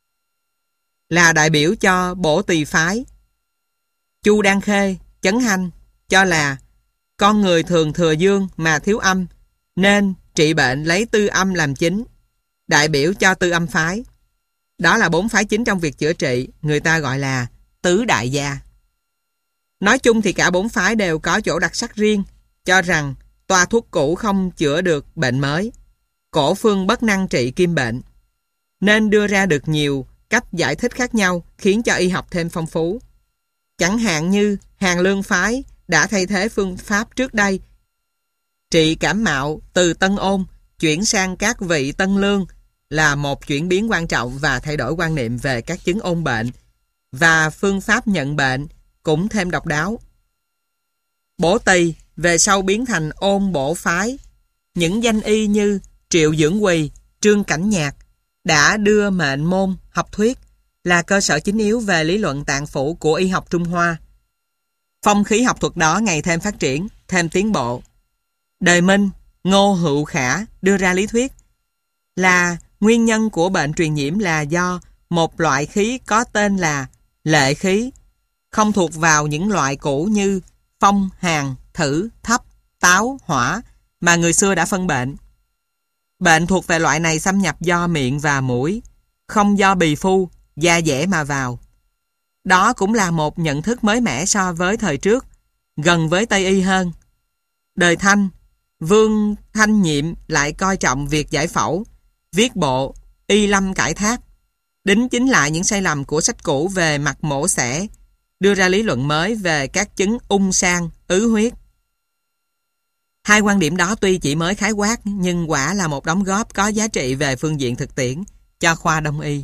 là đại biểu cho bổ tỳ phái. Chu Đan Khê, Chấn Hanh cho là con người thường thừa dương mà thiếu âm, nên trị bệnh lấy tư âm làm chính, đại biểu cho tư âm phái. Đó là bốn phái chính trong việc chữa trị, người ta gọi là tứ đại gia. Nói chung thì cả bốn phái đều có chỗ đặc sắc riêng, cho rằng toa thuốc cũ không chữa được bệnh mới, cổ phương bất năng trị kim bệnh, nên đưa ra được nhiều cách giải thích khác nhau, khiến cho y học thêm phong phú. Chẳng hạn như Hàn Lương phái đã thay thế phương pháp trước đây trị cảm mạo từ Tân Ôn chuyển sang các vị Tân Lương, là một chuyển biến quan trọng và thay đổi quan niệm về các chứng ôn bệnh, và phương pháp nhận bệnh cũng thêm độc đáo. Bổ tỳ về sau biến thành ôn bổ phái. Những danh y như Triệu Dưỡng Quỳ, Trương Cảnh Nhạc đã đưa mệnh môn học thuyết, là cơ sở chính yếu về lý luận tạng phủ của y học Trung Hoa. Phong khí học thuật đó ngày thêm phát triển, thêm tiến bộ. Đời Minh, Ngô Hữu Khả đưa ra lý thuyết là nguyên nhân của bệnh truyền nhiễm là do một loại khí có tên là lệ khí, không thuộc vào những loại cũ như phong, hàn, thử, thấp, táo, hỏa mà người xưa đã phân bệnh. Bệnh thuộc về loại này xâm nhập do miệng và mũi, không do bì phu, da dẻ mà vào. Đó cũng là một nhận thức mới mẻ so với thời trước, gần với Tây y hơn. Đời Thanh, Vương Thanh Nhiệm lại coi trọng việc giải phẫu, viết bộ Y Lâm Cải Thác, đính chính lại những sai lầm của sách cũ về mặt mổ xẻ, đưa ra lý luận mới về các chứng ung sang, ứ huyết. Hai quan điểm đó tuy chỉ mới khái quát, nhưng quả là một đóng góp có giá trị về phương diện thực tiễn cho khoa đông y.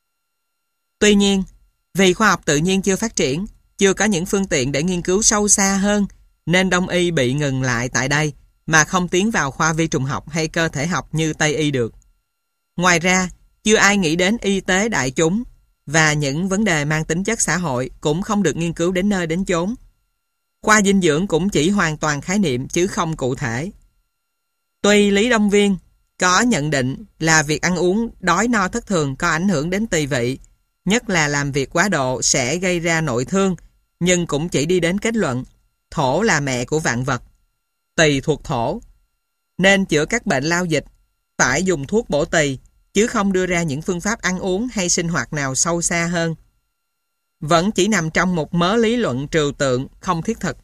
Tuy nhiên, vì khoa học tự nhiên chưa phát triển, chưa có những phương tiện để nghiên cứu sâu xa hơn, nên đông y bị ngừng lại tại đây mà không tiến vào khoa vi trùng học hay cơ thể học như Tây y được. Ngoài ra, chưa ai nghĩ đến y tế đại chúng, và những vấn đề mang tính chất xã hội cũng không được nghiên cứu đến nơi đến chốn. Khoa dinh dưỡng cũng chỉ hoàn toàn khái niệm chứ không cụ thể. Tuy Lý Đông Viên có nhận định là việc ăn uống đói no thất thường có ảnh hưởng đến tỳ vị, nhất là làm việc quá độ sẽ gây ra nội thương, nhưng cũng chỉ đi đến kết luận thổ là mẹ của vạn vật, tỳ thuộc thổ, nên chữa các bệnh lao dịch phải dùng thuốc bổ tỳ, chứ không đưa ra những phương pháp ăn uống hay sinh hoạt nào sâu xa hơn. Vẫn chỉ nằm trong một mớ lý luận trừu tượng, không thiết thực.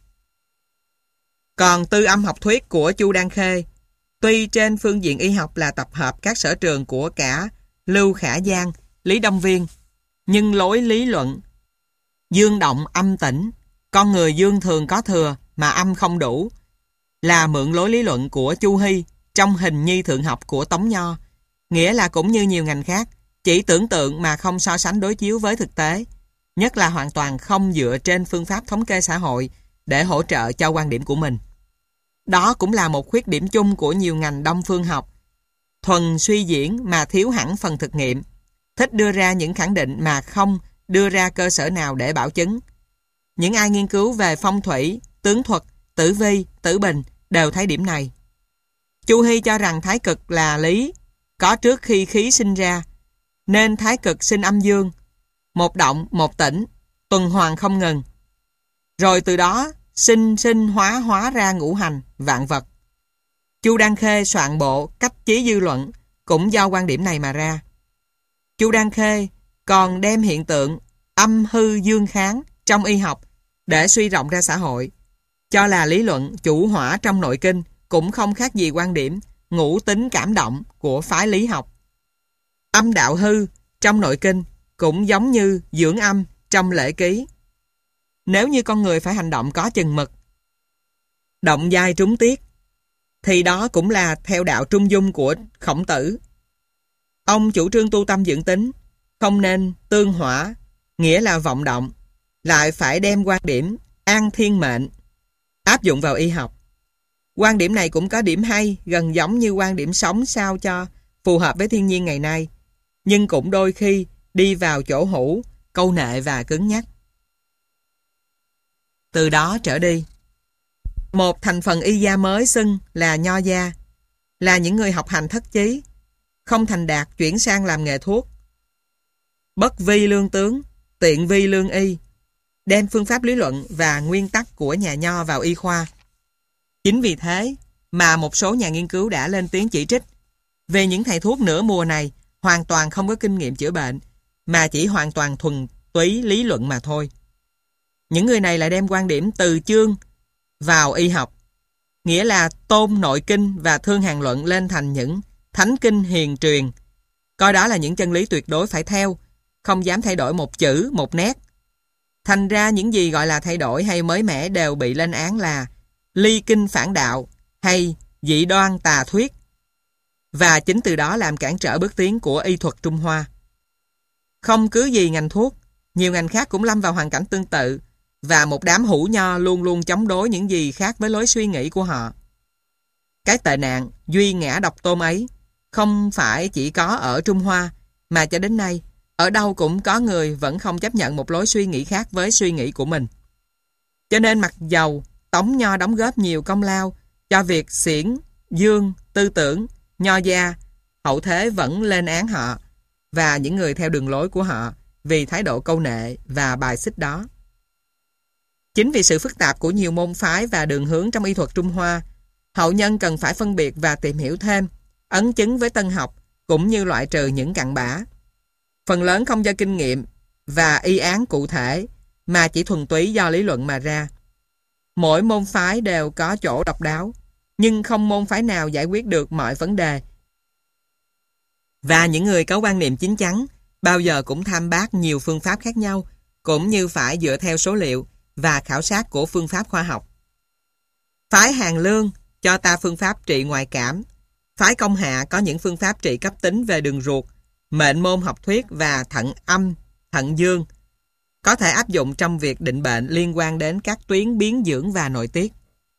Còn tư âm học thuyết của Chu Đan Khê, tuy trên phương diện y học là tập hợp các sở trường của cả Lưu Khả Giang, Lý Đông Viên, nhưng lối lý luận dương động âm tĩnh, con người dương thường có thừa mà âm không đủ, là mượn lối lý luận của Chu Hy trong Hình Nhi Thượng Học của Tống Nho, nghĩa là cũng như nhiều ngành khác, chỉ tưởng tượng mà không so sánh đối chiếu với thực tế, nhất là hoàn toàn không dựa trên phương pháp thống kê xã hội để hỗ trợ cho quan điểm của mình. Đó cũng là một khuyết điểm chung của nhiều ngành đông phương học, thuần suy diễn mà thiếu hẳn phần thực nghiệm, thích đưa ra những khẳng định mà không đưa ra cơ sở nào để bảo chứng. Những ai nghiên cứu về phong thủy, tướng thuật, tử vi, tử bình đều thấy điểm này. Chu Hy cho rằng thái cực là lý, có trước khi khí sinh ra, nên thái cực sinh âm dương, một động một tĩnh, tuần hoàn không ngừng. Rồi từ đó sinh sinh hóa hóa ra ngũ hành, vạn vật. Chu Đan Khê soạn bộ Cách Chí Dư Luận cũng do quan điểm này mà ra. Chu Đan Khê còn đem hiện tượng âm hư dương kháng trong y học để suy rộng ra xã hội, cho là lý luận chủ hỏa trong nội kinh cũng không khác gì quan điểm ngũ tính cảm động của phái lý học. Âm đạo hư trong nội kinh cũng giống như dưỡng âm trong lễ ký. Nếu như con người phải hành động có chừng mực, động dai trúng tiết, thì đó cũng là theo đạo trung dung của Khổng Tử. Ông chủ trương tu tâm dưỡng tính, không nên tương hỏa, nghĩa là vọng động, lại phải đem quan điểm an thiên mệnh áp dụng vào y học. Quan điểm này cũng có điểm hay, gần giống như quan điểm sống sao cho phù hợp với thiên nhiên ngày nay, nhưng cũng đôi khi đi vào chỗ hữu, câu nệ và cứng nhắc. Từ đó trở đi, một thành phần y gia mới xưng là nho gia, là những người học hành thất chí, không thành đạt chuyển sang làm nghề thuốc. Bất vi lương tướng, tiện vi lương y, đem phương pháp lý luận và nguyên tắc của nhà nho vào y khoa. Chính vì thế mà một số nhà nghiên cứu đã lên tiếng chỉ trích về những thầy thuốc nửa mùa này hoàn toàn không có kinh nghiệm chữa bệnh, mà chỉ hoàn toàn thuần túy lý luận mà thôi. Những người này lại đem quan điểm từ chương vào y học, nghĩa là tôn nội kinh và thương hàn luận lên thành những thánh kinh hiền truyền, coi đó là những chân lý tuyệt đối phải theo, không dám thay đổi một chữ, một nét. Thành ra những gì gọi là thay đổi hay mới mẻ đều bị lên án là ly kinh phản đạo hay dị đoan tà thuyết, và chính từ đó làm cản trở bước tiến của y thuật Trung Hoa. Không cứ gì ngành thuốc, nhiều ngành khác cũng lâm vào hoàn cảnh tương tự, và một đám hữu nho luôn luôn chống đối những gì khác với lối suy nghĩ của họ. Cái tệ nạn duy ngã độc tôn ấy không phải chỉ có ở Trung Hoa, mà cho đến nay ở đâu cũng có người vẫn không chấp nhận một lối suy nghĩ khác với suy nghĩ của mình. Cho nên mặc dầu Tống Nho đóng góp nhiều công lao cho việc xiển dương tư tưởng nho gia, hậu thế vẫn lên án họ và những người theo đường lối của họ vì thái độ câu nệ và bài xích đó. Chính vì sự phức tạp của nhiều môn phái và đường hướng trong y thuật Trung Hoa, hậu nhân cần phải phân biệt và tìm hiểu thêm, ấn chứng với tân học cũng như loại trừ những cặn bã. Phần lớn không do kinh nghiệm và y án cụ thể, mà chỉ thuần túy do lý luận mà ra. Mỗi môn phái đều có chỗ độc đáo, nhưng không môn phái nào giải quyết được mọi vấn đề. Và những người có quan niệm chín chắn bao giờ cũng tham bác nhiều phương pháp khác nhau, cũng như phải dựa theo số liệu và khảo sát của phương pháp khoa học. Phái Hàn Lương cho ta phương pháp trị ngoại cảm. Phái Công Hạ có những phương pháp trị cấp tính về đường ruột, mệnh môn học thuyết và thận âm, thận dương, có thể áp dụng trong việc định bệnh liên quan đến các tuyến biến dưỡng và nội tiết.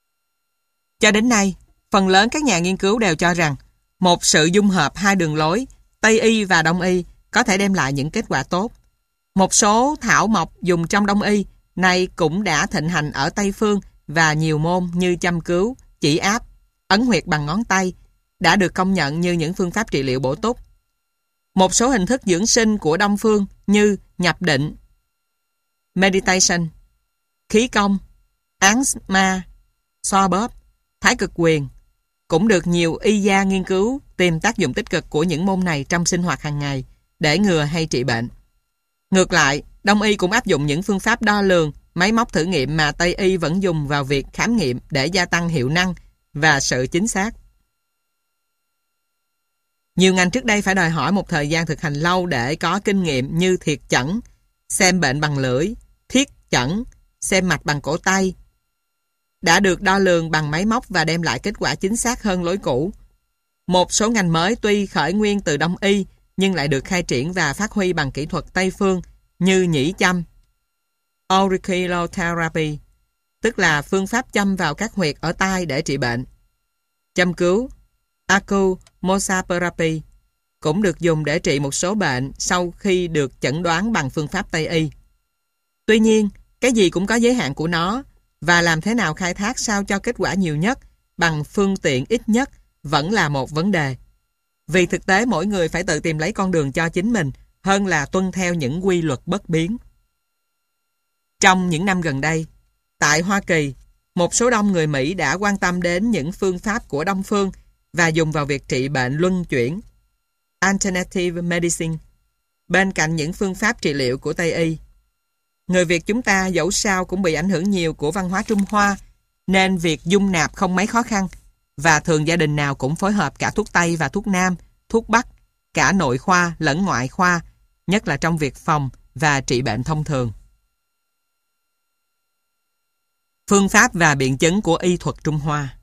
Cho đến nay, phần lớn các nhà nghiên cứu đều cho rằng một sự dung hợp hai đường lối, Tây y và Đông y, có thể đem lại những kết quả tốt. Một số thảo mộc dùng trong Đông y nay cũng đã thịnh hành ở Tây phương, và nhiều môn như châm cứu, chỉ áp, ấn huyệt bằng ngón tay đã được công nhận như những phương pháp trị liệu bổ túc. Một số hình thức dưỡng sinh của Đông phương như nhập định, meditation, khí công, án ma, xoa bóp, thái cực quyền cũng được nhiều y gia nghiên cứu tìm tác dụng tích cực của những môn này trong sinh hoạt hàng ngày để ngừa hay trị bệnh. Ngược lại, Đông y cũng áp dụng những phương pháp đo lường, máy móc thử nghiệm mà Tây y vẫn dùng vào việc khám nghiệm để gia tăng hiệu năng và sự chính xác. Nhiều ngành trước đây phải đòi hỏi một thời gian thực hành lâu để có kinh nghiệm như thiệt chẩn, xem bệnh bằng lưỡi, thiết chẩn, xem mạch bằng cổ tay, đã được đo lường bằng máy móc và đem lại kết quả chính xác hơn lối cũ. Một số ngành mới tuy khởi nguyên từ Đông y nhưng lại được khai triển và phát huy bằng kỹ thuật Tây phương như nhĩ châm, auriculotherapy, tức là phương pháp châm vào các huyệt ở tai để trị bệnh. Châm cứu, acupuncture, cũng được dùng để trị một số bệnh sau khi được chẩn đoán bằng phương pháp Tây y. Tuy nhiên, cái gì cũng có giới hạn của nó, và làm thế nào khai thác sao cho kết quả nhiều nhất bằng phương tiện ít nhất vẫn là một vấn đề. Vì thực tế mỗi người phải tự tìm lấy con đường cho chính mình hơn là tuân theo những quy luật bất biến. Trong những năm gần đây, tại Hoa Kỳ, một số đông người Mỹ đã quan tâm đến những phương pháp của Đông phương và dùng vào việc trị bệnh luân chuyển, alternative medicine, bên cạnh những phương pháp trị liệu của Tây y. Người Việt chúng ta dẫu sao cũng bị ảnh hưởng nhiều của văn hóa Trung Hoa, nên việc dung nạp không mấy khó khăn, và thường gia đình nào cũng phối hợp cả thuốc Tây và thuốc Nam, thuốc Bắc, cả nội khoa lẫn ngoại khoa, nhất là trong việc phòng và trị bệnh thông thường. Phương pháp và biện chứng của y thuật Trung Hoa.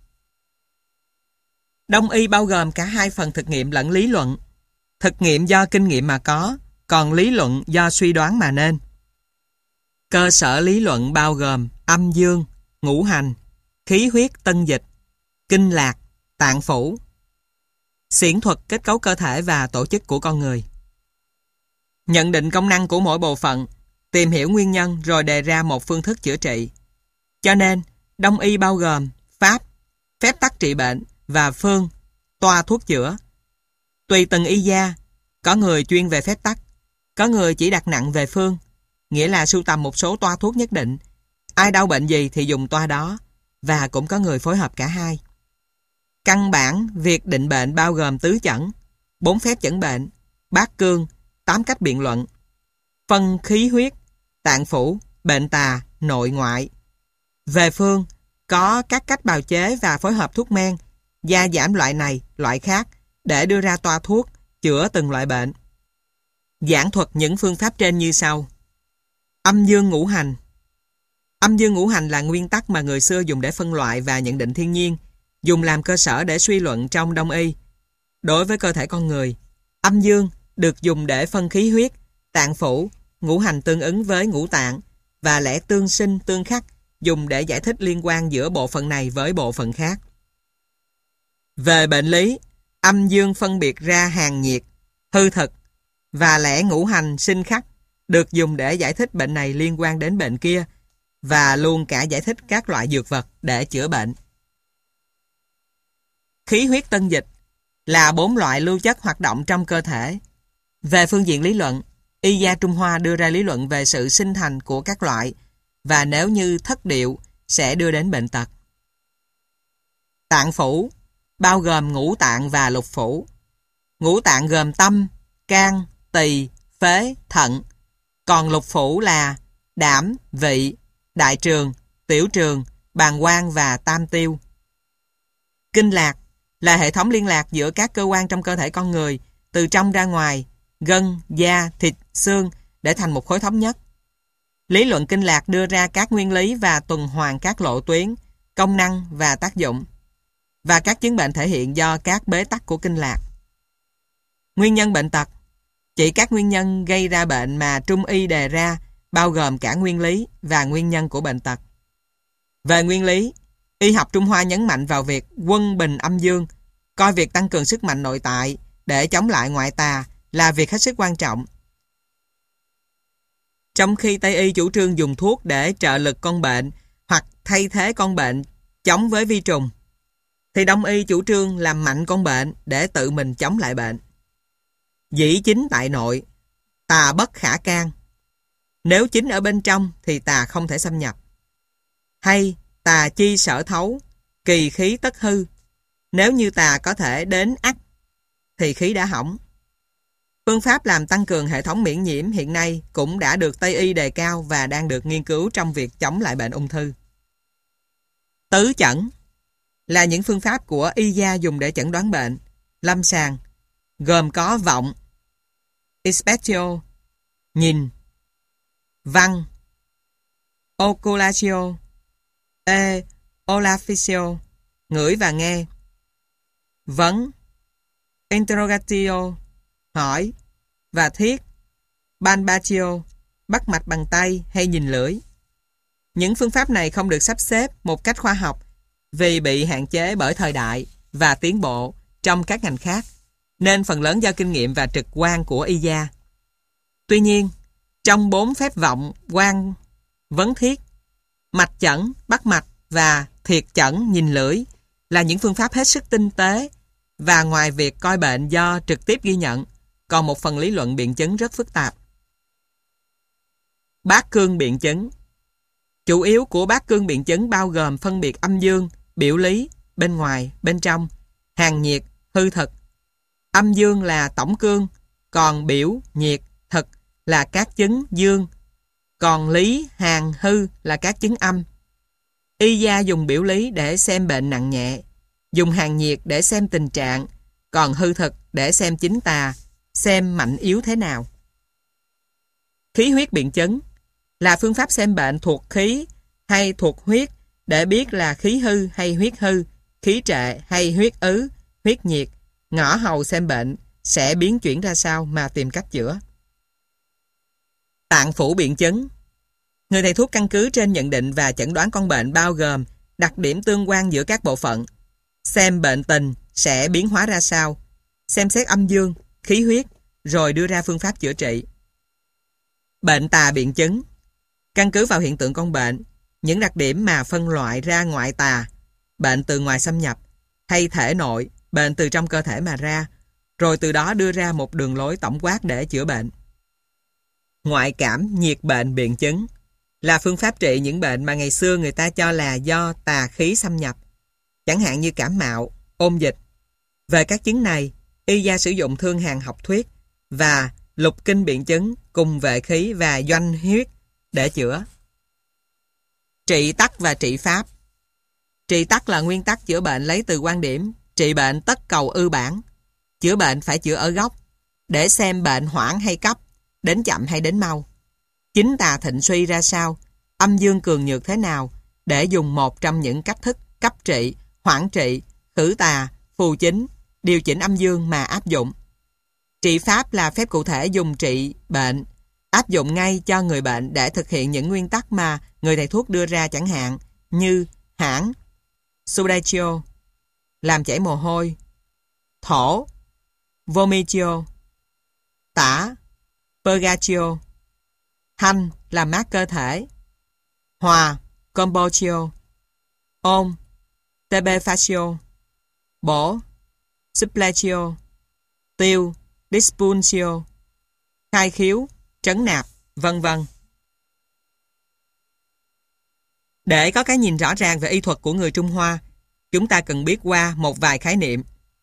Đông y bao gồm cả hai phần thực nghiệm lẫn lý luận. Thực nghiệm do kinh nghiệm mà có, còn lý luận do suy đoán mà nên. Cơ sở lý luận bao gồm âm dương, ngũ hành, khí huyết tân dịch, kinh lạc, tạng phủ, xiển thuật kết cấu cơ thể và tổ chức của con người. Nhận định công năng của mỗi bộ phận, tìm hiểu nguyên nhân rồi đề ra một phương thức chữa trị. Cho nên, Đông y bao gồm pháp, phép tắc trị bệnh và phương, toa thuốc chữa. Tùy từng y gia, có người chuyên về phép tắc, có người chỉ đặt nặng về phương, nghĩa là sưu tầm một số toa thuốc nhất định. Ai đau bệnh gì thì dùng toa đó, và cũng có người phối hợp cả hai. Căn bản, việc định bệnh bao gồm tứ chẩn, bốn phép chẩn bệnh, bát cương, tám cách biện luận, phân khí huyết, tạng phủ, bệnh tà, nội ngoại. Về phương, có các cách bào chế và phối hợp thuốc men, gia giảm loại này, loại khác, để đưa ra toa thuốc, chữa từng loại bệnh. Giảng thuật những phương pháp trên như sau. Âm dương ngũ hành. Âm dương ngũ hành là nguyên tắc mà người xưa dùng để phân loại và nhận định thiên nhiên, dùng làm cơ sở để suy luận trong Đông y. Đối với cơ thể con người, âm dương được dùng để phân khí huyết, tạng phủ, ngũ hành tương ứng với ngũ tạng, và lẽ tương sinh tương khắc dùng để giải thích liên quan giữa bộ phận này với bộ phận khác. Về bệnh lý, âm dương phân biệt ra hàng nhiệt, hư thực, và lẽ ngũ hành sinh khắc được dùng để giải thích bệnh này liên quan đến bệnh kia, và luôn cả giải thích các loại dược vật để chữa bệnh. Khí huyết tân dịch là bốn loại lưu chất hoạt động trong cơ thể. Về phương diện lý luận, y gia Trung Hoa đưa ra lý luận về sự sinh thành của các loại, và nếu như thất điệu sẽ đưa đến bệnh tật. Tạng phủ bao gồm ngũ tạng và lục phủ. Ngũ tạng gồm tâm, can, tỳ, phế, thận, còn lục phủ là đảm, vị, đại trường, tiểu trường, bàng quang và tam tiêu. Kinh lạc là hệ thống liên lạc giữa các cơ quan trong cơ thể con người, từ trong ra ngoài, gân, da, thịt, xương để thành một khối thống nhất. Lý luận kinh lạc đưa ra các nguyên lý và tuần hoàn các lộ tuyến, công năng và tác dụng, và các chứng bệnh thể hiện do các bế tắc của kinh lạc. Nguyên nhân bệnh tật chỉ các nguyên nhân gây ra bệnh mà Trung y đề ra, bao gồm cả nguyên lý và nguyên nhân của bệnh tật. Về nguyên lý, y học Trung Hoa nhấn mạnh vào việc quân bình âm dương, coi việc tăng cường sức mạnh nội tại để chống lại ngoại tà là việc hết sức quan trọng. Trong khi Tây y chủ trương dùng thuốc để trợ lực con bệnh hoặc thay thế con bệnh chống với vi trùng, thì Đông y chủ trương làm mạnh con bệnh để tự mình chống lại bệnh. Dĩ chính tại nội, tà bất khả can. Nếu chính ở bên trong thì tà không thể xâm nhập. Hay tà chi sở thấu, kỳ khí tất hư. Nếu như tà có thể đến ắt thì khí đã hỏng. Phương pháp làm tăng cường hệ thống miễn nhiễm hiện nay cũng đã được Tây y đề cao và đang được nghiên cứu trong việc chống lại bệnh ung thư. Tứ chẩn là những phương pháp của y gia dùng để chẩn đoán bệnh, lâm sàng, gồm có vọng, inspectio, nhìn, văn, oculatio, e, olfacio, ngửi và nghe, vấn, interrogatio, hỏi, và thiết, palpatio, bắt mạch bằng tay hay nhìn lưỡi. Những phương pháp này không được sắp xếp một cách khoa học vì bị hạn chế bởi thời đại và tiến bộ trong các ngành khác, nên phần lớn do kinh nghiệm và trực quan của y gia. Tuy nhiên, trong bốn phép vọng, quan, vấn thiết, mạch chẩn, bắt mạch và thiệt chẩn, nhìn lưỡi là những phương pháp hết sức tinh tế, và ngoài việc coi bệnh do trực tiếp ghi nhận, còn một phần lý luận biện chứng rất phức tạp. Bát cương biện chứng. Chủ yếu của bát cương biện chứng bao gồm phân biệt âm dương, biểu lý, bên ngoài, bên trong, hàng nhiệt, hư thực. Âm dương là tổng cương, còn biểu, nhiệt, thực là các chứng dương, còn lý, hàng, hư là các chứng âm. Y gia dùng biểu lý để xem bệnh nặng nhẹ, dùng hàng nhiệt để xem tình trạng, còn hư thực để xem chính tà, xem mạnh yếu thế nào. Khí huyết biện chứng là phương pháp xem bệnh thuộc khí hay thuộc huyết để biết là khí hư hay huyết hư, khí trệ hay huyết ứ, huyết nhiệt. Ngõ hầu xem bệnh sẽ biến chuyển ra sao mà tìm cách chữa. Tạng phủ biện chứng. Người thầy thuốc căn cứ trên nhận định và chẩn đoán con bệnh bao gồm đặc điểm tương quan giữa các bộ phận, xem bệnh tình sẽ biến hóa ra sao, xem xét âm dương, khí huyết, rồi đưa ra phương pháp chữa trị. Bệnh tà biện chứng. Căn cứ vào hiện tượng con bệnh, những đặc điểm mà phân loại ra ngoại tà, bệnh từ ngoài xâm nhập, hay thể nội, bệnh từ trong cơ thể mà ra, rồi từ đó đưa ra một đường lối tổng quát để chữa bệnh. Ngoại cảm nhiệt bệnh biện chứng là phương pháp trị những bệnh mà ngày xưa người ta cho là do tà khí xâm nhập, chẳng hạn như cảm mạo, ôn dịch. Về các chứng này, y gia sử dụng thương hàn học thuyết và lục kinh biện chứng cùng vệ khí và doanh huyết để chữa. Trị tắc và trị pháp. Trị tắc là nguyên tắc chữa bệnh lấy từ quan điểm trị bệnh tất cầu ư bản. Chữa bệnh phải chữa ở gốc, để xem bệnh hoãn hay cấp, đến chậm hay đến mau. Chính tà thịnh suy ra sao, âm dương cường nhược thế nào, để dùng một trong những cách thức cấp trị, hoãn trị, khử tà, phù chính, điều chỉnh âm dương mà áp dụng. Trị pháp là phép cụ thể dùng trị bệnh, áp dụng ngay cho người bệnh để thực hiện những nguyên tắc mà người thầy thuốc đưa ra, chẳng hạn như hãn, sudatio, làm chảy mồ hôi, thổ, vomitio, tả, purgatio, thanh, làm mát cơ thể, hòa, combotio, ôn, tebefatio, bổ, suppletio, tiêu, dispulsio, khai khiếu, trấn nạp, vân vân. Để có cái nhìn rõ ràng về y thuật của người Trung Hoa, chúng ta cần biết qua một vài khái niệm.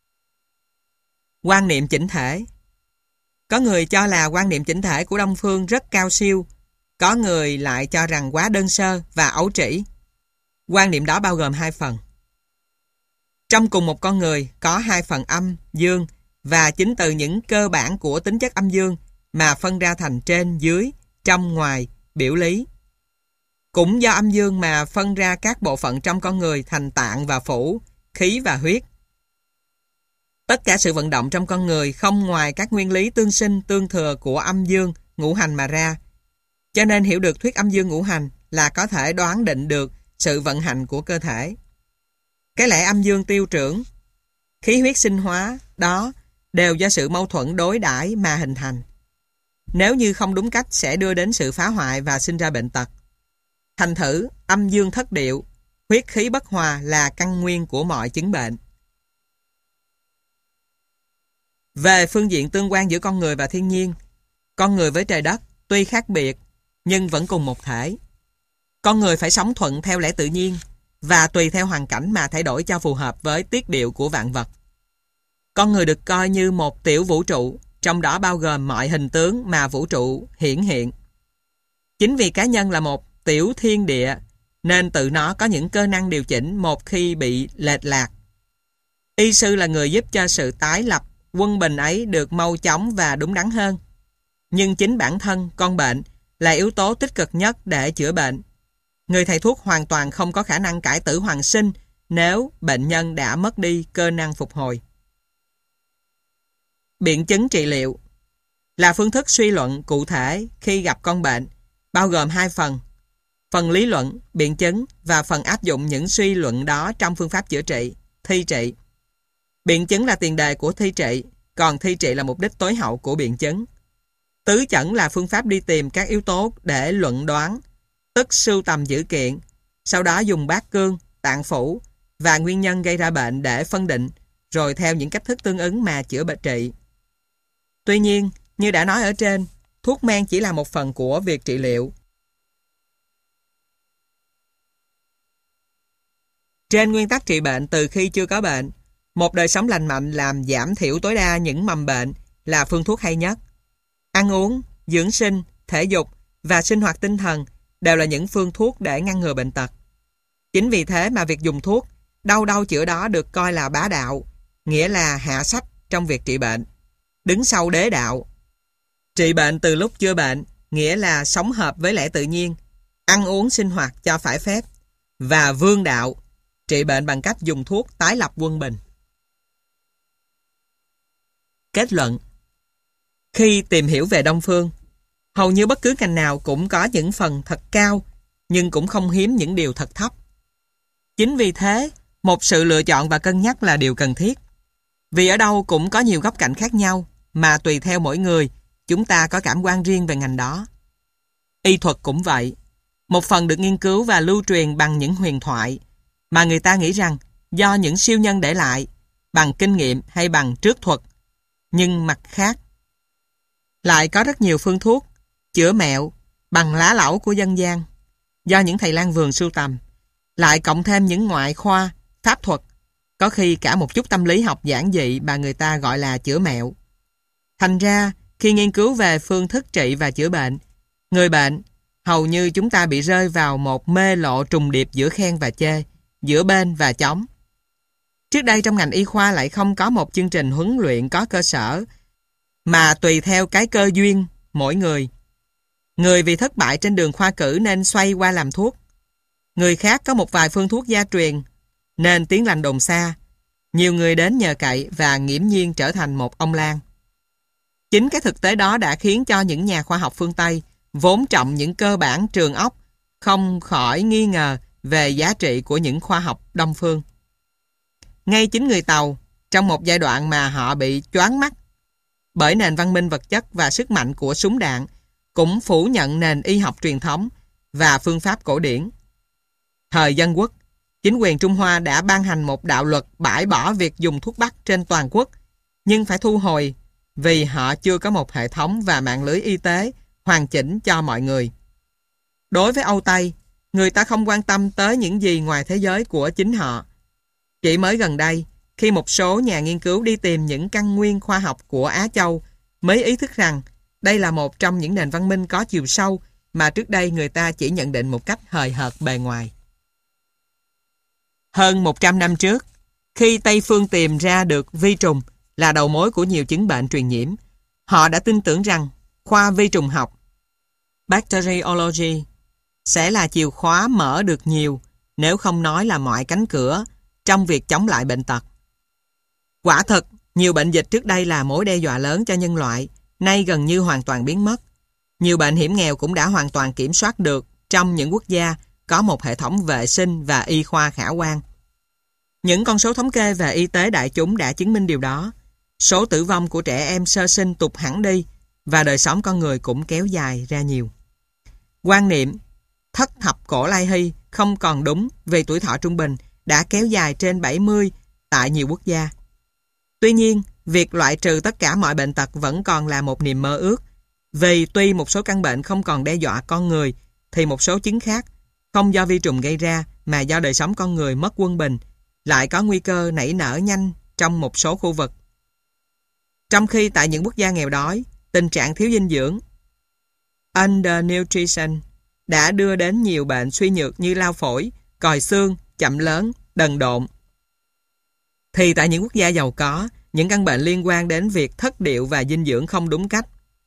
Quan niệm chỉnh thể. Có người cho là quan niệm chỉnh thể của Đông Phương rất cao siêu, có người lại cho rằng quá đơn sơ và ấu trĩ. Quan niệm đó bao gồm hai phần. Trong cùng một con người có hai phần âm, dương, và chính từ những cơ bản của tính chất âm dương mà phân ra thành trên, dưới, trong, ngoài, biểu lý. Cũng do âm dương mà phân ra các bộ phận trong con người thành tạng và phủ, khí và huyết. Tất cả sự vận động trong con người không ngoài các nguyên lý tương sinh tương thừa của âm dương, ngũ hành mà ra. Cho nên hiểu được thuyết âm dương ngũ hành là có thể đoán định được sự vận hành của cơ thể. Cái lẽ âm dương tiêu trưởng, khí huyết sinh hóa đó đều do sự mâu thuẫn đối đãi mà hình thành. Nếu như không đúng cách sẽ đưa đến sự phá hoại và sinh ra bệnh tật. Thành thử, âm dương thất điệu, huyết khí bất hòa là căn nguyên của mọi chứng bệnh. Về phương diện tương quan giữa con người và thiên nhiên, con người với trời đất tuy khác biệt nhưng vẫn cùng một thể. Con người phải sống thuận theo lẽ tự nhiên và tùy theo hoàn cảnh mà thay đổi cho phù hợp với tiết điệu của vạn vật. Con người được coi như một tiểu vũ trụ, trong đó bao gồm mọi hình tướng mà vũ trụ hiển hiện. Chính vì cá nhân là một tiểu thiên địa nên tự nó có những cơ năng điều chỉnh một khi bị lệch lạc. Y sư là người giúp cho sự tái lập quân bình ấy được mau chóng và đúng đắn hơn. Nhưng chính bản thân con bệnh là yếu tố tích cực nhất để chữa bệnh. Người thầy thuốc hoàn toàn không có khả năng cải tử hoàn sinh nếu bệnh nhân đã mất đi cơ năng phục hồi. Biện chứng trị liệu là phương thức suy luận cụ thể khi gặp con bệnh, bao gồm hai phần: phần lý luận, biện chứng, và phần áp dụng những suy luận đó trong phương pháp chữa trị, thi trị. Biện chứng là tiền đề của thi trị, còn thi trị là mục đích tối hậu của biện chứng. Tứ chẩn là phương pháp đi tìm các yếu tố để luận đoán, tức sưu tầm dữ kiện, sau đó dùng bát cương, tạng phủ và nguyên nhân gây ra bệnh để phân định, rồi theo những cách thức tương ứng mà chữa bệnh trị. Tuy nhiên, như đã nói ở trên, thuốc men chỉ là một phần của việc trị liệu. Trên nguyên tắc trị bệnh từ khi chưa có bệnh, một đời sống lành mạnh làm giảm thiểu tối đa những mầm bệnh là phương thuốc hay nhất. Ăn uống, dưỡng sinh, thể dục và sinh hoạt tinh thần đều là những phương thuốc để ngăn ngừa bệnh tật. Chính vì thế mà việc dùng thuốc, đâu đâu chữa đó được coi là bá đạo, nghĩa là hạ sách trong việc trị bệnh, đứng sau đế đạo. Trị bệnh từ lúc chưa bệnh nghĩa là sống hợp với lẽ tự nhiên, ăn uống sinh hoạt cho phải phép, và vương đạo, trị bệnh bằng cách dùng thuốc tái lập quân bình. Kết luận: khi tìm hiểu về Đông phương, hầu như bất cứ ngành nào cũng có những phần thật cao, nhưng cũng không hiếm những điều thật thấp. Chính vì thế, một sự lựa chọn và cân nhắc là điều cần thiết. Vì ở đâu cũng có nhiều góc cạnh khác nhau, mà tùy theo mỗi người, chúng ta có cảm quan riêng về ngành đó. Y thuật cũng vậy. Một phần được nghiên cứu và lưu truyền bằng những huyền thoại, mà người ta nghĩ rằng do những siêu nhân để lại, bằng kinh nghiệm hay bằng trước thuật. Nhưng mặt khác, lại có rất nhiều phương thuốc, chữa mẹo, bằng lá lẩu của dân gian, do những thầy lang vườn sưu tầm, lại cộng thêm những ngoại khoa, pháp thuật, có khi cả một chút tâm lý học giản dị mà người ta gọi là chữa mẹo. Thành ra, khi nghiên cứu về phương thức trị và chữa bệnh, người bệnh, hầu như chúng ta bị rơi vào một mê lộ trùng điệp giữa khen và chê, giữa bên và chống. Trước đây trong ngành y khoa lại không có một chương trình huấn luyện có cơ sở, mà tùy theo cái cơ duyên mỗi người. Người vì thất bại trên đường khoa cử nên xoay qua làm thuốc. Người khác có một vài phương thuốc gia truyền, nên tiếng lành đồn xa. Nhiều người đến nhờ cậy và nghiễm nhiên trở thành một ông lang. Chính cái thực tế đó đã khiến cho những nhà khoa học phương Tây vốn trọng những cơ bản trường óc không khỏi nghi ngờ về giá trị của những khoa học Đông phương. Ngay chính người Tàu, trong một giai đoạn mà họ bị choáng mắt bởi nền văn minh vật chất và sức mạnh của súng đạn, cũng phủ nhận nền y học truyền thống và phương pháp cổ điển. Thời Dân Quốc, chính quyền Trung Hoa đã ban hành một đạo luật bãi bỏ việc dùng thuốc bắc trên toàn quốc, nhưng phải thu hồi vì họ chưa có một hệ thống và mạng lưới y tế hoàn chỉnh cho mọi người. Đối với Âu Tây, người ta không quan tâm tới những gì ngoài thế giới của chính họ. Chỉ mới gần đây, khi một số nhà nghiên cứu đi tìm những căn nguyên khoa học của Á Châu, mới ý thức rằng đây là một trong những nền văn minh có chiều sâu mà trước đây người ta chỉ nhận định một cách hời hợt bề ngoài. Hơn một trăm năm trước, khi Tây phương tìm ra được vi trùng là đầu mối của nhiều chứng bệnh truyền nhiễm, họ đã tin tưởng rằng khoa vi trùng học, bacteriology, sẽ là chìa khóa mở được nhiều, nếu không nói là mọi cánh cửa, trong việc chống lại bệnh tật. Quả thật, nhiều bệnh dịch trước đây là mối đe dọa lớn cho nhân loại, nay gần như hoàn toàn biến mất. Nhiều bệnh hiểm nghèo cũng đã hoàn toàn kiểm soát được trong những quốc gia có một hệ thống vệ sinh và y khoa khả quan. Những con số thống kê về y tế đại chúng đã chứng minh điều đó. Số tử vong của trẻ em sơ sinh tụt hẳn đi và đời sống con người cũng kéo dài ra nhiều. Quan niệm thất thập cổ lai hy không còn đúng vì tuổi thọ trung bình đã kéo dài trên bảy mươi tại nhiều quốc gia. Tuy nhiên, việc loại trừ tất cả mọi bệnh tật vẫn còn là một niềm mơ ước, vì tuy một số căn bệnh không còn đe dọa con người, thì một số chứng khác, không do vi trùng gây ra mà do đời sống con người mất quân bình, lại có nguy cơ nảy nở nhanh trong một số khu vực. Trong khi tại những quốc gia nghèo đói, tình trạng thiếu dinh dưỡng, undernutrition, đã đưa đến nhiều bệnh suy nhược như lao phổi, còi xương, chậm lớn, đần độn. Thì tại những quốc gia giàu có, những căn bệnh liên quan đến việc thất điệu và dinh dưỡng không đúng cách,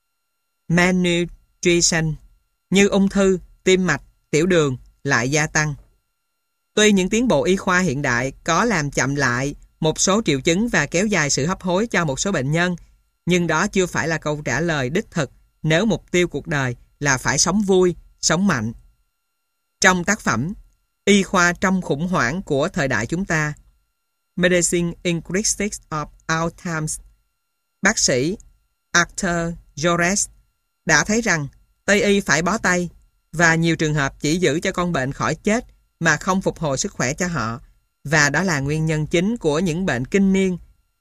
malnutrition, như ung thư, tim mạch, tiểu đường, lại gia tăng. Tuy những tiến bộ y khoa hiện đại có làm chậm lại một số triệu chứng và kéo dài sự hấp hối cho một số bệnh nhân, nhưng đó chưa phải là câu trả lời đích thực nếu mục tiêu cuộc đời là phải sống vui, sống mạnh. Trong tác phẩm Y khoa trong khủng hoảng của thời đại chúng ta, Medicine in Crisis of Our Times, bác sĩ Arthur Jores đã thấy rằng Tây y phải bó tay và nhiều trường hợp chỉ giữ cho con bệnh khỏi chết mà không phục hồi sức khỏe cho họ, và đó là nguyên nhân chính của những bệnh kinh niên.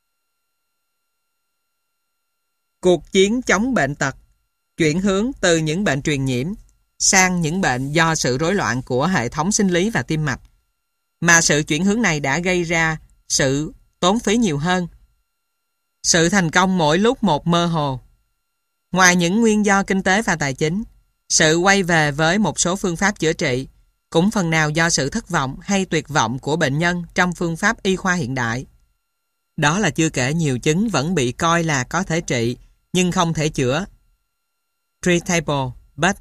Cuộc chiến chống bệnh tật chuyển hướng từ những bệnh truyền nhiễm sang những bệnh do sự rối loạn của hệ thống sinh lý và tim mạch, mà sự chuyển hướng này đã gây ra sự tốn phí nhiều hơn. Sự thành công mỗi lúc một mơ hồ. Ngoài những nguyên do kinh tế và tài chính, sự quay về với một số phương pháp chữa trị cũng phần nào do sự thất vọng hay tuyệt vọng của bệnh nhân trong phương pháp y khoa hiện đại. Đó là chưa kể nhiều chứng vẫn bị coi là có thể trị nhưng không thể chữa, treatable, but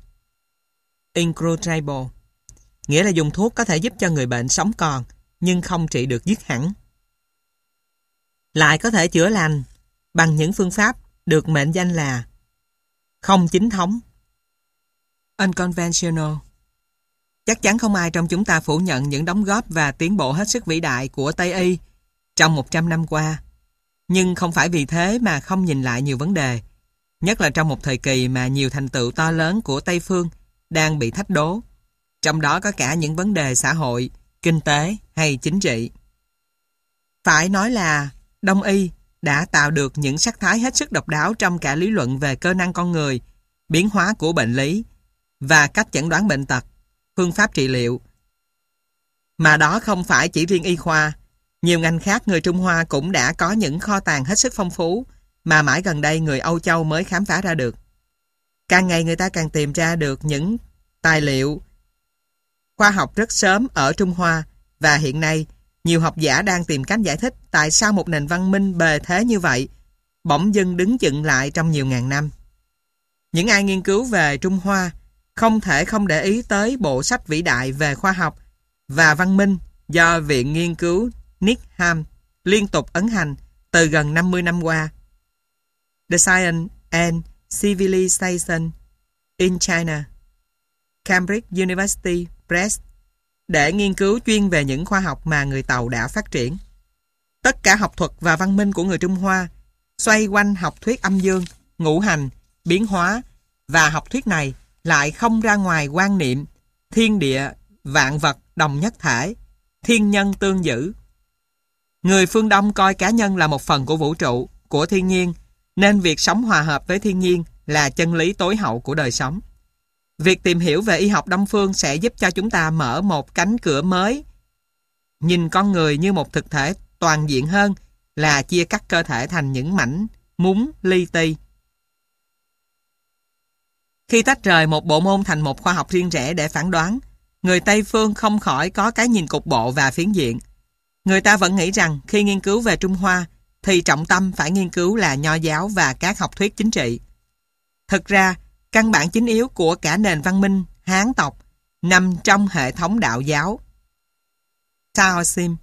incurable, nghĩa là dùng thuốc có thể giúp cho người bệnh sống còn, nhưng không trị được dứt hẳn. Lại có thể chữa lành bằng những phương pháp được mệnh danh là không chính thống, unconventional. Chắc chắn không ai trong chúng ta phủ nhận những đóng góp và tiến bộ hết sức vĩ đại của Tây Y trong một trăm năm qua. Nhưng không phải vì thế mà không nhìn lại nhiều vấn đề, nhất là trong một thời kỳ mà nhiều thành tựu to lớn của Tây Phương đang bị thách đố, trong đó có cả những vấn đề xã hội, kinh tế hay chính trị. Phải nói là Đông Y đã tạo được những sắc thái hết sức độc đáo trong cả lý luận về cơ năng con người, biến hóa của bệnh lý và cách chẩn đoán bệnh tật, phương pháp trị liệu. Mà đó không phải chỉ riêng y khoa, nhiều ngành khác người Trung Hoa cũng đã có những kho tàng hết sức phong phú mà mãi gần đây người Âu Châu mới khám phá ra được. Càng ngày người ta càng tìm ra được những tài liệu khoa học rất sớm ở Trung Hoa, và hiện nay nhiều học giả đang tìm cách giải thích tại sao một nền văn minh bề thế như vậy bỗng dưng đứng chững lại trong nhiều ngàn năm. Những ai nghiên cứu về Trung Hoa không thể không để ý tới bộ sách vĩ đại về khoa học và văn minh do Viện Nghiên cứu Needham liên tục ấn hành từ gần năm mươi năm qua. The Science and Civilization in China, Cambridge University Press, để nghiên cứu chuyên về những khoa học mà người Tàu đã phát triển. Tất cả học thuật và văn minh của người Trung Hoa xoay quanh học thuyết âm dương, ngũ hành, biến hóa, và học thuyết này lại không ra ngoài quan niệm thiên địa, vạn vật đồng nhất thể, thiên nhân tương giữ. Người phương Đông coi cá nhân là một phần của vũ trụ, của thiên nhiên, nên việc sống hòa hợp với thiên nhiên là chân lý tối hậu của đời sống. Việc tìm hiểu về y học Đông phương sẽ giúp cho chúng ta mở một cánh cửa mới, nhìn con người như một thực thể toàn diện hơn là chia cắt cơ thể thành những mảnh múng li ti. Khi tách rời một bộ môn thành một khoa học riêng rẽ để phán đoán, người Tây phương không khỏi có cái nhìn cục bộ và phiến diện. Người ta vẫn nghĩ rằng khi nghiên cứu về Trung Hoa thì trọng tâm phải nghiên cứu là nho giáo và các học thuyết chính trị. Thực ra, căn bản chính yếu của cả nền văn minh Hán tộc nằm trong hệ thống đạo giáo Taoism.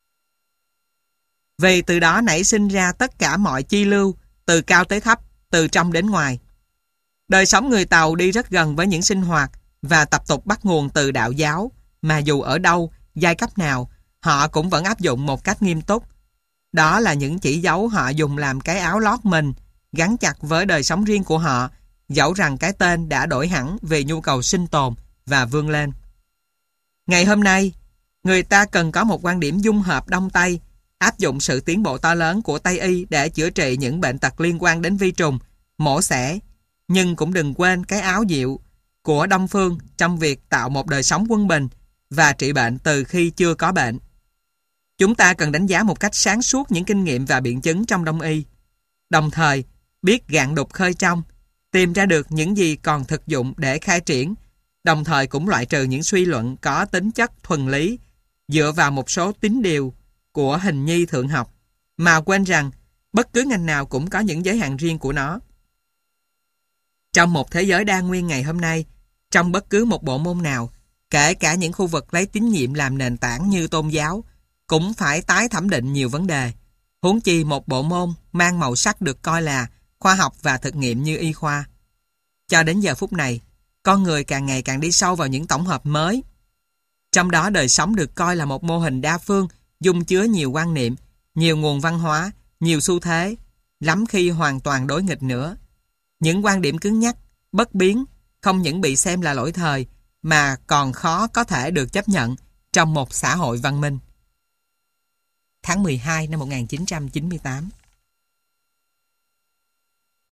Vì từ đó nảy sinh ra tất cả mọi chi lưu, từ cao tới thấp, từ trong đến ngoài. Đời sống người Tàu đi rất gần với những sinh hoạt và tập tục bắt nguồn từ đạo giáo, mà dù ở đâu, giai cấp nào, họ cũng vẫn áp dụng một cách nghiêm túc. Đó là những chỉ dấu họ dùng làm cái áo lót mình, gắn chặt với đời sống riêng của họ, dẫu rằng cái tên đã đổi hẳn vì nhu cầu sinh tồn và vươn lên. Ngày hôm nay, người ta cần có một quan điểm dung hợp Đông Tây, áp dụng sự tiến bộ to lớn của Tây Y để chữa trị những bệnh tật liên quan đến vi trùng, mổ xẻ, nhưng cũng đừng quên cái áo diệu của Đông phương trong việc tạo một đời sống quân bình và trị bệnh từ khi chưa có bệnh. Chúng ta cần đánh giá một cách sáng suốt những kinh nghiệm và biện chứng trong Đông Y, đồng thời biết gạn đục khơi trong, tìm ra được những gì còn thực dụng để khai triển, đồng thời cũng loại trừ những suy luận có tính chất thuần lý dựa vào một số tín điều của hình nhi thượng học, mà quên rằng bất cứ ngành nào cũng có những giới hạn riêng của nó. Trong một thế giới đa nguyên ngày hôm nay, trong bất cứ một bộ môn nào, kể cả những khu vực lấy tín nhiệm làm nền tảng như tôn giáo, cũng phải tái thẩm định nhiều vấn đề. Huống chi một bộ môn mang màu sắc được coi là khoa học và thực nghiệm như y khoa. Cho đến giờ phút này, con người càng ngày càng đi sâu vào những tổng hợp mới. Trong đó đời sống được coi là một mô hình đa phương, dung chứa nhiều quan niệm, nhiều nguồn văn hóa, nhiều xu thế, lắm khi hoàn toàn đối nghịch nữa. Những quan điểm cứng nhắc, bất biến, không những bị xem là lỗi thời, mà còn khó có thể được chấp nhận trong một xã hội văn minh. Tháng mười hai năm một nghìn chín trăm chín mươi tám.